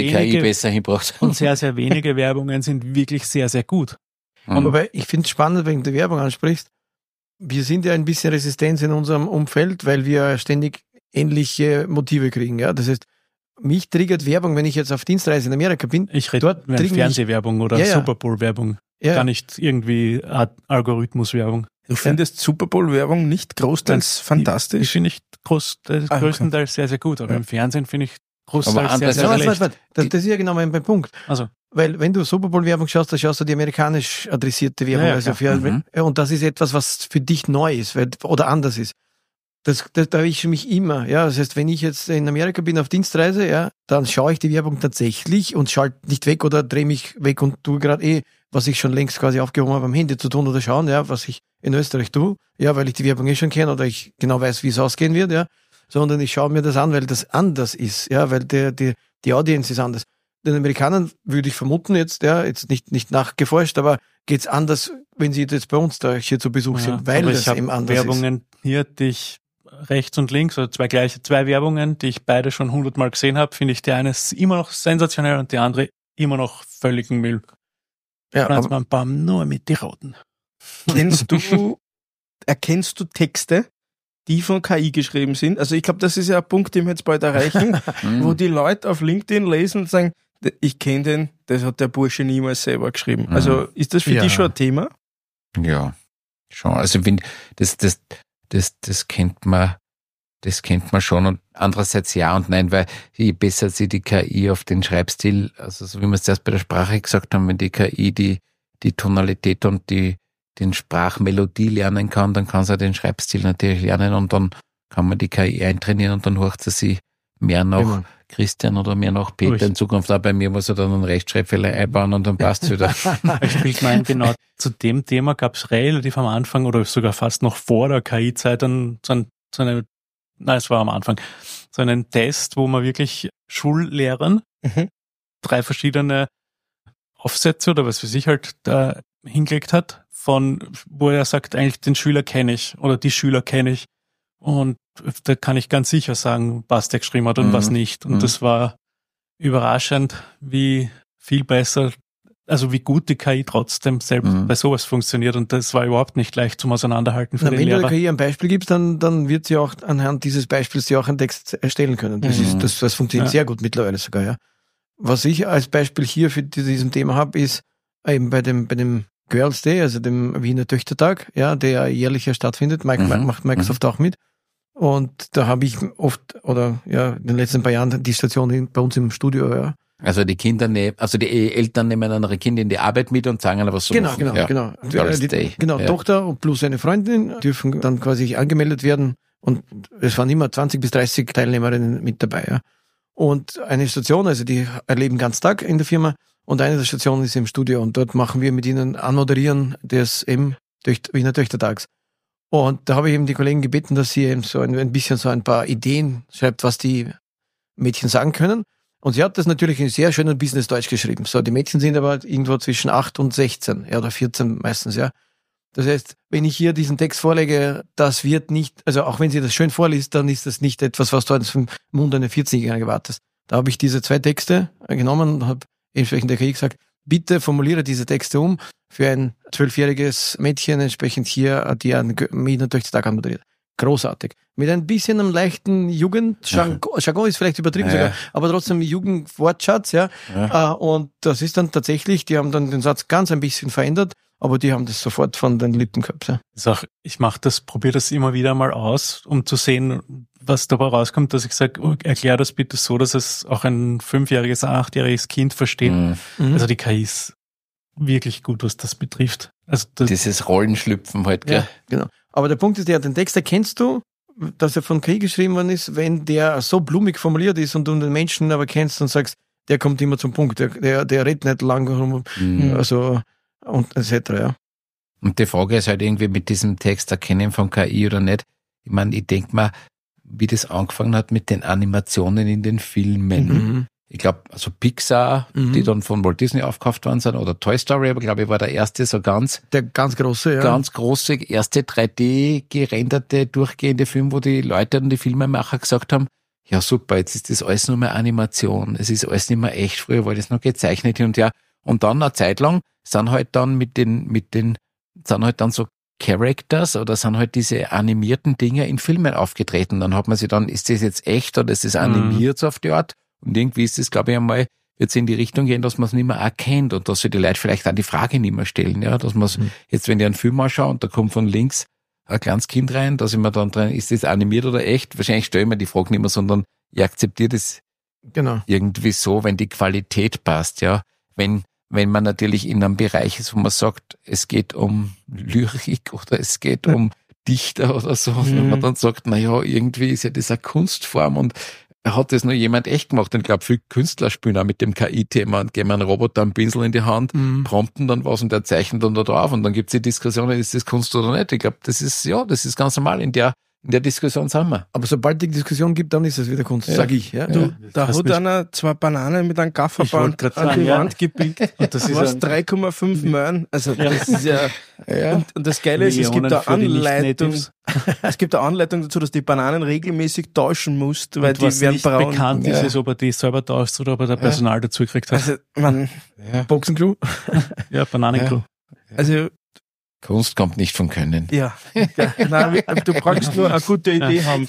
sehr wenige Werbungen sind wirklich sehr, sehr gut. Aber ich finde es spannend, wenn du Werbung ansprichst. Wir sind ja ein bisschen Resistenz in unserem Umfeld, weil wir ständig ähnliche Motive kriegen. Ja, das heißt, mich triggert Werbung, wenn ich jetzt auf Dienstreise in Amerika bin. Ich rede Fernsehwerbung oder Super Bowl Werbung. Gar nicht irgendwie Algorithmus-Werbung. Du findest Super Bowl-Werbung nicht großteils fantastisch? Die finde ich größtenteils sehr, sehr gut. Aber im Fernsehen finde ich großteils sehr, sehr schlecht. Das ist ja genau mein Punkt. Also. Weil wenn du Super Bowl-Werbung schaust, dann schaust du die amerikanisch adressierte Werbung. Und das ist etwas, was für dich neu ist oder anders ist. Das erwische mich immer. Ja, das heißt, wenn ich jetzt in Amerika bin auf Dienstreise, dann schaue ich die Werbung tatsächlich und schalte nicht weg oder drehe mich weg und tue gerade was ich schon längst quasi aufgehoben habe, am Handy zu tun oder schauen, was ich in Österreich tue, weil ich die Werbung schon kenne oder ich genau weiß, wie es ausgehen wird, sondern ich schaue mir das an, weil das anders ist, weil die Audience ist anders. Den Amerikanern würde ich vermuten jetzt nicht nachgeforscht, aber geht's anders, wenn sie jetzt bei uns da hier zu Besuch sind, weil das eben anders Werbungen ist. Hier, die ich rechts und links, oder zwei Werbungen, die ich beide schon 100-mal gesehen habe, finde ich die eine immer noch sensationell und die andere immer noch völligen Müll. Aber nur mit die Roten. Erkennst du Texte, die von KI geschrieben sind? Also ich glaube, das ist ja ein Punkt, den wir jetzt bald erreichen, wo die Leute auf LinkedIn lesen und sagen, ich kenne den, das hat der Bursche niemals selber geschrieben. Also ist das für dich schon ein Thema? Ja, schon. Also wenn das kennt man schon und andererseits ja und nein, weil je besser sie die KI auf den Schreibstil, also so wie wir es zuerst bei der Sprache gesagt haben, wenn die KI die Tonalität und den Sprachmelodie lernen kann, dann kann sie auch den Schreibstil natürlich lernen und dann kann man die KI eintrainieren und dann hört sie mehr nach Christian oder mehr nach Peter in Zukunft. Auch bei mir muss er dann einen Rechtschreibfehler einbauen und dann passt es wieder. Ich meine, genau zu dem Thema gab es relativ am Anfang oder sogar fast noch vor der KI-Zeit es war am Anfang, so einen Test, wo man wirklich Schullehrern 3 verschiedene Aufsätze oder was weiß ich halt da hingelegt hat, wo er sagt, eigentlich den Schüler kenne ich oder die Schüler kenne ich und da kann ich ganz sicher sagen, was der geschrieben hat und was nicht. Und das war überraschend, wie viel besser, also wie gut die KI trotzdem selbst bei sowas funktioniert und das war überhaupt nicht leicht zum Auseinanderhalten für den Lehrer. Wenn du der KI ein Beispiel gibst, dann wird sie auch anhand dieses Beispiels auch einen Text erstellen können. Das funktioniert sehr gut mittlerweile sogar, ja. Was ich als Beispiel hier für diesem Thema habe, ist eben bei dem Girls Day, also dem Wiener Töchtertag, der jährlich ja stattfindet, macht Microsoft auch mit. Und da habe ich oft, in den letzten paar Jahren die Station bei uns im Studio, Also die Eltern nehmen ihre Kinder in die Arbeit mit und sagen ihnen, was so machen. Genau. Tochter und plus eine Freundin dürfen dann quasi angemeldet werden und es waren immer 20 bis 30 Teilnehmerinnen mit dabei, und eine Station, also die erleben ganz Tag in der Firma und eine der Stationen ist im Studio und dort machen wir mit ihnen anmoderieren des Wiener Töchtertags. Und da habe ich eben die Kollegen gebeten, dass sie eben so ein bisschen so ein paar Ideen schreibt, was die Mädchen sagen können. Und sie hat das natürlich in sehr schönen Business-Deutsch geschrieben. So, die Mädchen sind aber irgendwo zwischen 8 und 16, ja, oder 14 meistens, ja. Das heißt, wenn ich hier diesen Text vorlege, das wird nicht, also auch wenn sie das schön vorliest, dann ist das nicht etwas, was du aus dem Mund einer 14-Jährigen erwartest. Da habe ich diese 2 Texte genommen und habe entsprechend der KI gesagt, bitte formuliere diese Texte um für ein 12-jähriges Mädchen entsprechend hier, die einen Wiener Töchtertag anmoderiert. Großartig. Mit ein bisschen einem leichten Jugendjargon ist vielleicht übertrieben sogar, aber trotzdem Jugendwortschatz, ja. Und das ist dann tatsächlich, die haben dann den Satz ganz ein bisschen verändert, aber die haben das sofort von den Lippen gehabt. Ja. Ich probiere das immer wieder mal aus, um zu sehen, was dabei rauskommt, dass ich sage, erklär das bitte so, dass es auch ein 5-jähriges, 8-jähriges Kind versteht. Mhm. Also die KI ist wirklich gut, was das betrifft. Also dieses Rollenschlüpfen halt, gell? Ja, genau. Aber der Punkt ist der, den Text erkennst du, dass er von KI geschrieben worden ist, wenn der so blumig formuliert ist und du den Menschen aber kennst und sagst, der kommt immer zum Punkt, der redet nicht lang rum, also und etc., ja. Und die Frage ist halt irgendwie mit diesem Text erkennen von KI oder nicht. Ich meine, ich denke mal, wie das angefangen hat mit den Animationen in den Filmen. Mhm. Ich glaube, also Pixar, die dann von Walt Disney aufgekauft worden sind, oder Toy Story, aber glaube ich war der erste so der ganz große, ja. Ganz große, erste 3D gerenderte, durchgehende Film, wo die Leute und die Filmemacher gesagt haben, ja super, jetzt ist das alles nur mehr Animation, es ist alles nicht mehr echt, früher war das noch gezeichnet hin und her. Und dann eine Zeit lang sind halt dann sind halt dann so Characters oder sind halt diese animierten Dinge in Filmen aufgetreten. Dann hat man sich dann, ist das jetzt echt oder ist das animiert so auf die Art? Und irgendwie ist das, glaube ich, einmal, wird es in die Richtung gehen, dass man es nicht mehr erkennt und dass sich die Leute vielleicht auch die Frage nicht mehr stellen, ja, dass man es, jetzt wenn ich einen Film anschaue und da kommt von links ein kleines Kind rein, dass ich mir dann dran, ist das animiert oder echt? Wahrscheinlich stelle ich mir die Frage nicht mehr, sondern ich akzeptiere das irgendwie so, wenn die Qualität passt, ja. Wenn man natürlich in einem Bereich ist, wo man sagt, es geht um Lyrik oder es geht um Dichter oder so, wenn man dann sagt, na ja, irgendwie ist ja das eine Kunstform und hat das nur jemand echt gemacht. Und ich glaube, viele Künstler spielen auch mit dem KI-Thema und geben einen Roboter einen Pinsel in die Hand, prompten dann was und der zeichnet dann da drauf und dann gibt es die Diskussion, ist das Kunst oder nicht. Ich glaube, das ist ganz normal. In der Diskussion sind wir. Aber sobald die Diskussion gibt, dann ist es wieder Kunst, sage ich. Ja. Da hat einer 2 Bananen mit einem Gafferband an die Wand gebiegt. Und das ist 3,5 Meilen. Also das ist ja. Und das Geile ist, es gibt eine Anleitung. Es gibt eine Anleitung dazu, dass die Bananen regelmäßig tauschen musst, weil die werden nicht braun. Bekannt ist es, ob er die selber tauscht oder ob er da Personal dazu gekriegt hat. Also Boxencrew? Ja, Bananencrew. Also Kunst kommt nicht von Können. Ja. Nein, du brauchst nur eine gute Idee haben.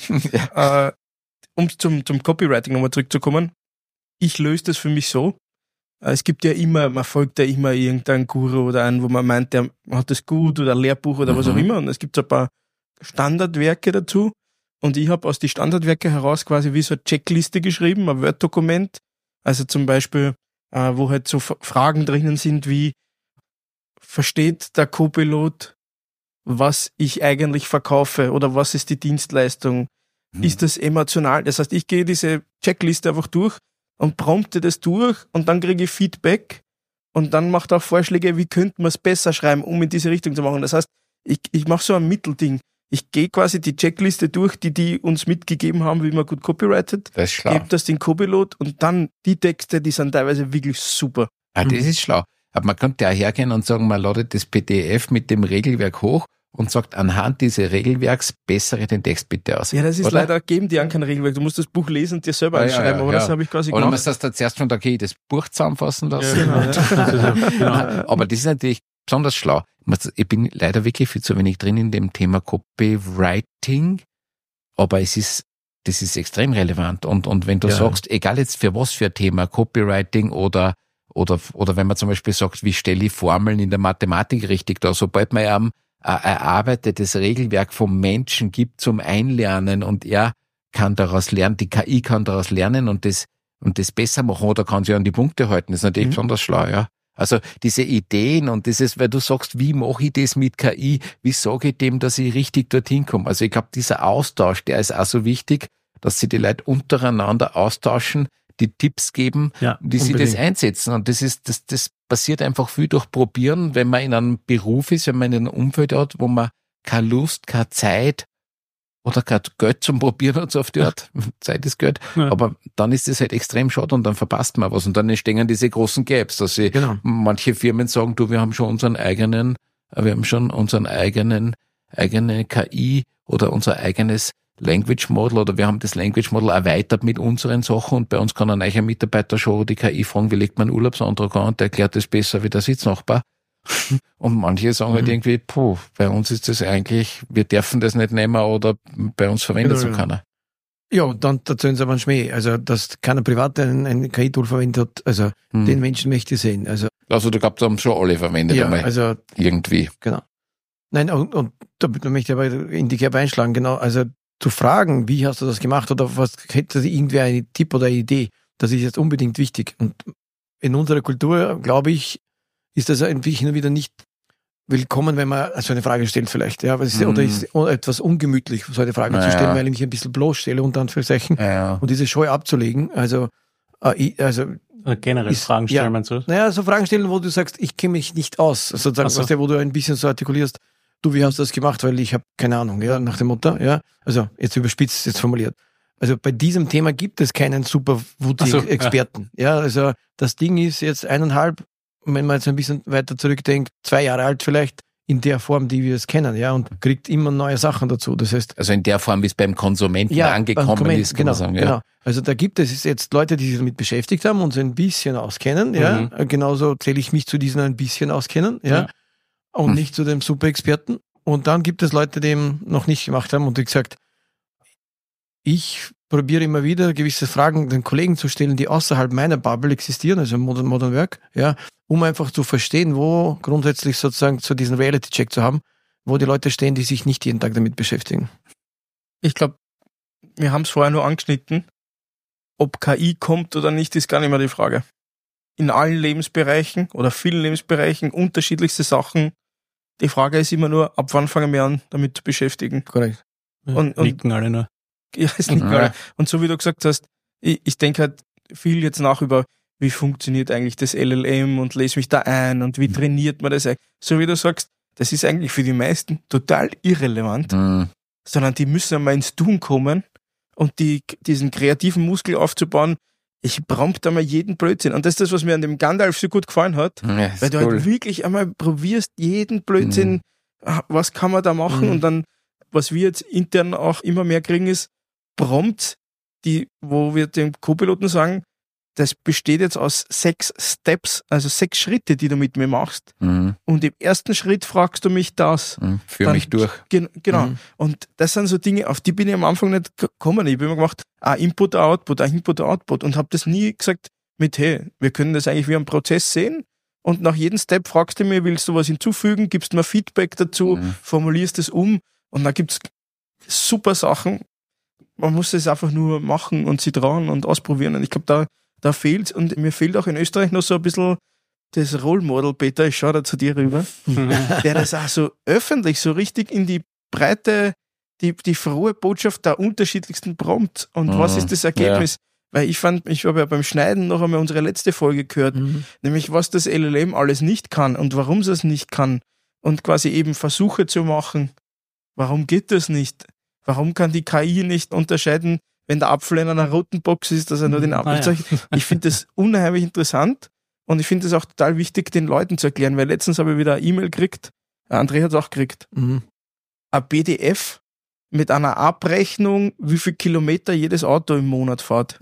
Um zum Copywriting nochmal zurückzukommen. Ich löse das für mich so. Es gibt ja immer, man folgt ja immer irgendeinen Guru oder einen, wo man meint, der hat das gut oder ein Lehrbuch oder was auch immer. Und es gibt so ein paar Standardwerke dazu. Und ich habe aus die Standardwerke heraus quasi wie so eine Checkliste geschrieben, ein Word-Dokument. Also zum Beispiel, wo halt so Fragen drinnen sind wie, versteht der Co-Pilot, was ich eigentlich verkaufe oder was ist die Dienstleistung? Ist das emotional? Das heißt, ich gehe diese Checkliste einfach durch und prompte das durch und dann kriege ich Feedback und dann macht auch Vorschläge, wie könnte man es besser schreiben, um in diese Richtung zu machen. Das heißt, ich mache so ein Mittelding. Ich gehe quasi die Checkliste durch, die uns mitgegeben haben, wie man gut copyrightet. Das ist schlau. Gebe das den Co-Pilot und dann die Texte, die sind teilweise wirklich super. Ah, das ist schlau. Aber man könnte ja hergehen und sagen, man ladet das PDF mit dem Regelwerk hoch und sagt, anhand dieses Regelwerks bessere den Text bitte aus. Ja, das ist leider, geben die auch kein Regelwerk. Du musst das Buch lesen und dir selber einschreiben, aber das habe ich quasi gemacht. Oder man sagt zuerst schon, okay, das Buch zusammenfassen lassen. Genau. Aber das ist natürlich besonders schlau. Ich bin leider wirklich viel zu wenig drin in dem Thema Copywriting, aber das ist extrem relevant. Und wenn du sagst, egal jetzt für was für ein Thema, Copywriting oder wenn man zum Beispiel sagt, wie stelle ich Formeln in der Mathematik richtig da, sobald man ein erarbeitetes Regelwerk vom Menschen gibt zum Einlernen und er kann daraus lernen, die KI kann daraus lernen und das besser machen oder kann sich an die Punkte halten, das ist natürlich besonders schlau, ja. Also diese Ideen und dieses, weil du sagst, wie mache ich das mit KI, wie sage ich dem, dass ich richtig dorthin komme? Also ich glaube, dieser Austausch, der ist auch so wichtig, dass sie die Leute untereinander austauschen, die Tipps geben, wie sie das einsetzen. Und das passiert einfach viel durch Probieren, wenn man in einem Beruf ist, wenn man in einem Umfeld hat, wo man keine Lust, keine Zeit oder kein Geld zum Probieren hat, so auf die Art. Zeit ist Geld. Ja. Aber dann ist das halt extrem schade und dann verpasst man was. Und dann entstehen diese großen Gaps, dass manche Firmen sagen, du, wir haben schon unsere eigene KI oder unser eigenes Language Model oder wir haben das Language Model erweitert mit unseren Sachen und bei uns kann ein neuer Mitarbeiter schon die KI fragen, wie legt man einen Urlaubsantrag an und der erklärt das besser wie der Sitznachbar. Und manche sagen halt irgendwie, bei uns ist das eigentlich, wir dürfen das nicht nehmen oder bei uns verwendet es keiner. Ja, und dann erzählen sie aber einen Schmäh. Also, dass keiner privat ein KI-Tool verwendet hat, also den Menschen möchte ich sehen. Also da gab es haben schon alle verwendet einmal. Also irgendwie. Genau. Nein, und da möchte ich aber in die Kerbe einschlagen, genau. Also zu fragen, wie hast du das gemacht oder was hätte irgendwer einen Tipp oder eine Idee, das ist jetzt unbedingt wichtig. Und in unserer Kultur, glaube ich, ist das eigentlich hin und wieder nicht willkommen, wenn man so eine Frage stellt vielleicht. Ja, oder ist etwas ungemütlich, so eine Frage zu stellen, weil ich mich ein bisschen bloßstelle, unter Anführungszeichen, und diese Scheu abzulegen. Also generell Fragen stellen, meinst du? Naja, so Fragen stellen, wo du sagst, ich kenne mich nicht aus. Sozusagen, wo du ein bisschen so artikulierst, du, wie hast du das gemacht? Weil ich habe keine Ahnung, ja, nach dem Motto, ja. Also jetzt überspitzt, jetzt formuliert. Also bei diesem Thema gibt es keinen super Experten. Ja, also das Ding ist jetzt 1,5, wenn man jetzt ein bisschen weiter zurückdenkt, 2 Jahre alt vielleicht, in der Form, die wir es kennen, ja, und kriegt immer neue Sachen dazu. Das heißt, also in der Form, wie es beim Konsumenten angekommen ist, kann man sagen. Ja. Genau. Also da gibt es jetzt Leute, die sich damit beschäftigt haben und so ein bisschen auskennen, ja. Genauso zähle ich mich zu diesen ein bisschen auskennen, ja. Und nicht zu dem Super-Experten. Und dann gibt es Leute, die eben noch nicht gemacht haben und die gesagt, ich probiere immer wieder gewisse Fragen den Kollegen zu stellen, die außerhalb meiner Bubble existieren, also Modern Work, ja, um einfach zu verstehen, wo grundsätzlich sozusagen zu diesem Reality-Check zu haben, wo die Leute stehen, die sich nicht jeden Tag damit beschäftigen. Ich glaube, wir haben es vorher nur angeschnitten. Ob KI kommt oder nicht, ist gar nicht mehr die Frage. In allen Lebensbereichen oder vielen Lebensbereichen unterschiedlichste Sachen. Die Frage ist immer nur, ab wann fangen wir an, damit zu beschäftigen. Korrekt. Und nicken alle nur. Ja, es nicken alle. Und so wie du gesagt hast, ich denke halt viel jetzt nach über, wie funktioniert eigentlich das LLM und lese mich da ein und wie trainiert man das eigentlich. So wie du sagst, das ist eigentlich für die meisten total irrelevant, sondern die müssen einmal ins Tun kommen und diesen kreativen Muskel aufzubauen. Ich prompt einmal jeden Blödsinn. Und das ist das, was mir an dem Gandalf so gut gefallen hat, weil du halt wirklich einmal probierst, jeden Blödsinn, was kann man da machen? Und dann, was wir jetzt intern auch immer mehr kriegen, ist Prompts, wo wir dem Co-Piloten sagen, das besteht jetzt aus 6 Steps, also 6 Schritte, die du mit mir machst. Und im ersten Schritt fragst du mich das. Führ mich durch. Genau. Und das sind so Dinge, auf die bin ich am Anfang nicht gekommen. Ich habe immer gemacht, Input, Output, Input, Output und habe das nie gesagt mit, hey, wir können das eigentlich wie einen Prozess sehen und nach jedem Step fragst du mir, willst du was hinzufügen, gibst mir Feedback dazu, formulierst es und dann gibt's super Sachen. Man muss es einfach nur machen und sich trauen und ausprobieren. Und ich glaube, da fehlt's. Und mir fehlt auch in Österreich noch so ein bisschen das Role Model, Peter, ich schaue da zu dir rüber, der das auch so öffentlich, so richtig in die Breite, die frohe Botschaft der unterschiedlichsten prompt. Und was ist das Ergebnis? Weil ich habe ja beim Schneiden noch einmal unsere letzte Folge gehört, nämlich was das LLM alles nicht kann und warum es es nicht kann. Und quasi eben Versuche zu machen. Warum geht das nicht? Warum kann die KI nicht unterscheiden, wenn der Apfel in einer roten Box ist, dass er nur den Apfel zeigt? Ich finde das unheimlich interessant und ich finde es auch total wichtig, den Leuten zu erklären, weil letztens habe ich wieder eine E-Mail gekriegt, André hat es auch gekriegt, ein PDF mit einer Abrechnung, wie viel Kilometer jedes Auto im Monat fährt.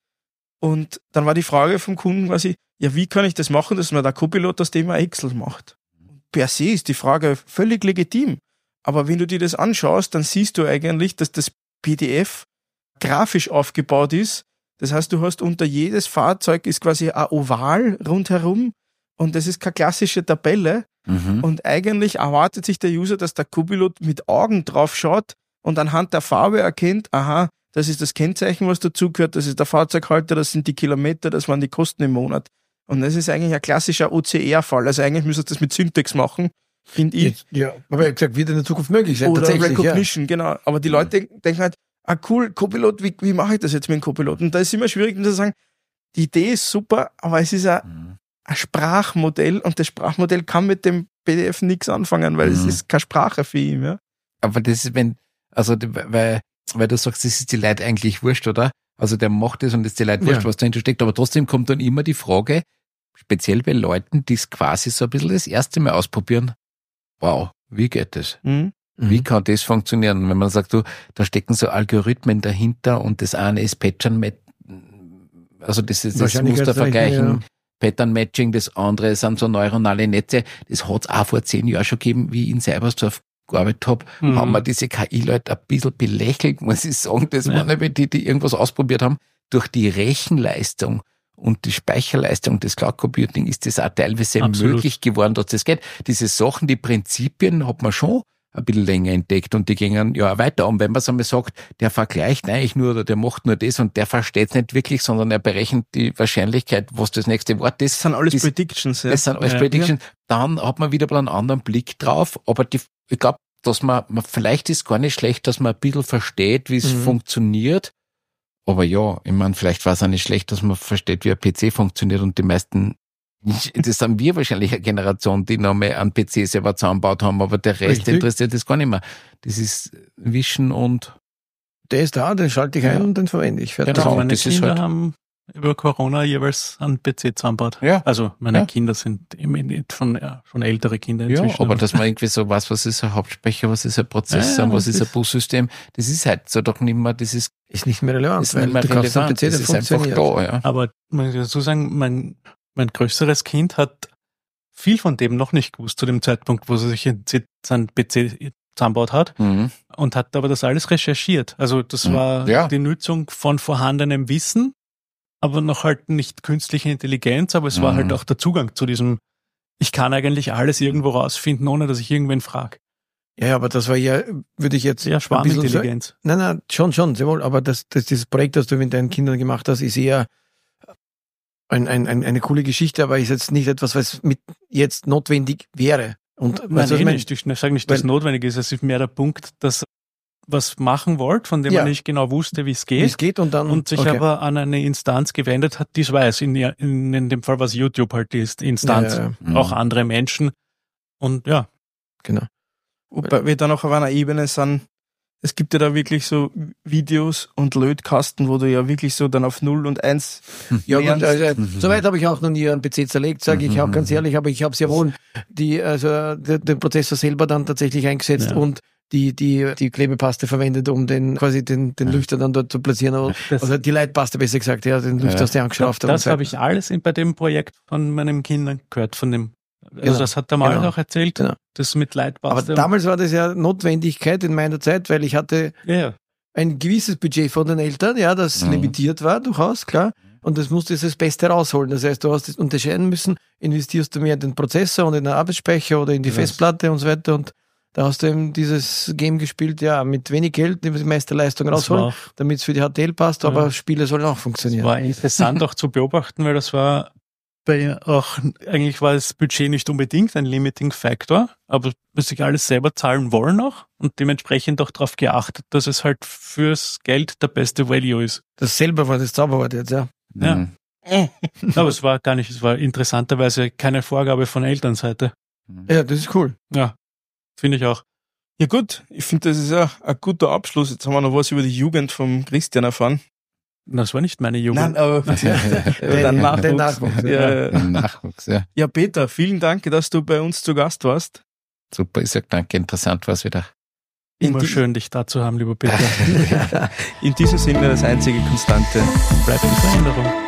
Und dann war die Frage vom Kunden quasi, ja, wie kann ich das machen, dass man der Co-Pilot das Thema Excel macht? Per se ist die Frage völlig legitim. Aber wenn du dir das anschaust, dann siehst du eigentlich, dass das PDF grafisch aufgebaut ist. Das heißt, du hast unter jedes Fahrzeug ist quasi ein Oval rundherum und das ist keine klassische Tabelle. Und eigentlich erwartet sich der User, dass der Co-Pilot mit Augen drauf schaut und anhand der Farbe erkennt, aha, das ist das Kennzeichen, was dazugehört, das ist der Fahrzeughalter, das sind die Kilometer, das waren die Kosten im Monat. Und das ist eigentlich ein klassischer OCR-Fall. Also eigentlich müsstest du das mit Syntax machen, finde ich. Ja, aber ich gesagt, wird in der Zukunft möglich sein. Oder Recognition, genau. Aber die Leute denken halt, cool, Co-Pilot, wie mache ich das jetzt mit dem Co-Pilot? Und da ist immer schwierig, zu sagen, die Idee ist super, aber es ist ein Sprachmodell und das Sprachmodell kann mit dem PDF nichts anfangen, weil es ist keine Sprache für ihn. Ja? Aber das ist, weil du sagst, das ist die Leute eigentlich wurscht, oder? Also der macht das und das ist die Leute wurscht, was dahinter steckt, aber trotzdem kommt dann immer die Frage, speziell bei Leuten, die es quasi so ein bisschen das erste Mal ausprobieren, wow, wie geht das? Wie kann das funktionieren? Wenn man sagt, da stecken so Algorithmen dahinter und das eine ist Pattern, also das ist das Mustervergleichen, Pattern Matching, das andere sind so neuronale Netze. Das hat es auch vor 10 Jahren schon gegeben, wie ich in Cybersdorf gearbeitet habe, haben wir diese KI-Leute ein bisschen belächelt, muss ich sagen. Das waren die irgendwas ausprobiert haben. Durch die Rechenleistung und die Speicherleistung des Cloud Computing ist das auch teilweise möglich geworden, dass das geht. Diese Sachen, die Prinzipien hat man schon ein bisschen länger entdeckt und die gingen ja weiter. Und wenn man es einmal sagt, der vergleicht eigentlich nur oder der macht nur das und der versteht es nicht wirklich, sondern er berechnet die Wahrscheinlichkeit, was das nächste Wort ist. Das sind alles Predictions. Ja. Das sind alles Predictions. Ja. Dann hat man wieder einen anderen Blick drauf. Aber ich glaube, dass man vielleicht ist gar nicht schlecht, dass man ein bisschen versteht, wie es funktioniert. Aber ja, ich meine, vielleicht war es auch nicht schlecht, dass man versteht, wie ein PC funktioniert und die meisten, das sind wir wahrscheinlich eine Generation, die noch mehr einen PC selber zusammengebaut haben, aber der Rest interessiert das gar nicht mehr. Das ist Wischen und... Der ist da, den schalte ich ein und den verwende ich. Genau, also meine Kinder haben über Corona jeweils einen PC zusammengebaut. Ja. Also meine Kinder sind schon ältere Kinder inzwischen. Ja, aber dass man irgendwie so weiß, was ist ein Hauptspeicher, was ist ein Prozessor, was ist ein Bussystem, das ist halt so doch nicht mehr, das ist nicht mehr relevant, weil du kannst am PC, das ist einfach da. Ja. Aber man muss dazu sagen, mein größeres Kind hat viel von dem noch nicht gewusst zu dem Zeitpunkt, wo sie sich seinen PC zusammengebaut hat und hat aber das alles recherchiert. Also das war die Nutzung von vorhandenem Wissen, aber noch halt nicht künstliche Intelligenz, aber es war halt auch der Zugang zu diesem, ich kann eigentlich alles irgendwo rausfinden, ohne dass ich irgendwen frage. Ja, aber das war ja, würde ich jetzt... Ja, Schwarmintelligenz. Nein, schon, sehr wohl, aber dieses Projekt, das du mit deinen Kindern gemacht hast, ist eher eine coole Geschichte, aber ist jetzt nicht etwas, was mit jetzt notwendig wäre. Und nein, nicht. Ich sage nicht, dass es notwendig ist. Es ist mehr der Punkt, dass was machen wollt, von dem man nicht genau wusste, wie es geht und sich aber an eine Instanz gewendet hat, die es weiß. In dem Fall war es YouTube halt die Instanz. Auch andere Menschen. Und ja. Genau. Wobei wir dann auch auf einer Ebene sind, es gibt ja da wirklich so Videos und Lötkasten, wo du ja wirklich so dann auf 0 und 1 Ja gut, also, soweit habe ich auch noch nie einen PC zerlegt, sage ich auch ganz ehrlich, aber ich habe sehr wohl den Prozessor selber dann tatsächlich eingesetzt und die Klebepaste verwendet, um den Lüfter dann dort zu platzieren. Also die Leitpaste besser gesagt, den Lüfter hast du angeschraubt. Das habe ich alles bei dem Projekt von meinen Kindern gehört, von dem. Also das hat der Mann auch erzählt, das mit Leitpaste. Aber damals war das ja Notwendigkeit in meiner Zeit, weil ich hatte ein gewisses Budget von den Eltern, das limitiert war, durchaus, klar. Und das musste das Beste rausholen. Das heißt, du hast das unterscheiden müssen, investierst du mehr in den Prozessor und in den Arbeitsspeicher oder in die Festplatte und so weiter. Und da hast du eben dieses Game gespielt, mit wenig Geld die meiste Leistung rausholen, damit es für die HTL passt, aber Spiele sollen auch funktionieren. Das war interessant auch zu beobachten, weil das war eigentlich war das Budget nicht unbedingt ein Limiting Factor, aber muss sich alles selber zahlen wollen auch und dementsprechend auch darauf geachtet, dass es halt fürs Geld der beste Value ist. Das selber war das Zauberwort jetzt, Ja. Aber es war gar nicht, es war interessanterweise keine Vorgabe von Elternseite. Ja, das ist cool. Ja, finde ich auch. Ja gut, ich finde, das ist ja ein guter Abschluss. Jetzt haben wir noch was über die Jugend vom Christian erfahren. Das war nicht meine Jugend. Nein, aber den Nachwuchs. Nachwuchs. Ja, Peter, vielen Dank, dass du bei uns zu Gast warst. Super, ich sag danke, interessant war es wieder. Immer schön, dich da zu haben, lieber Peter. In diesem Sinne das einzige Konstante. Bleibt die Veränderung.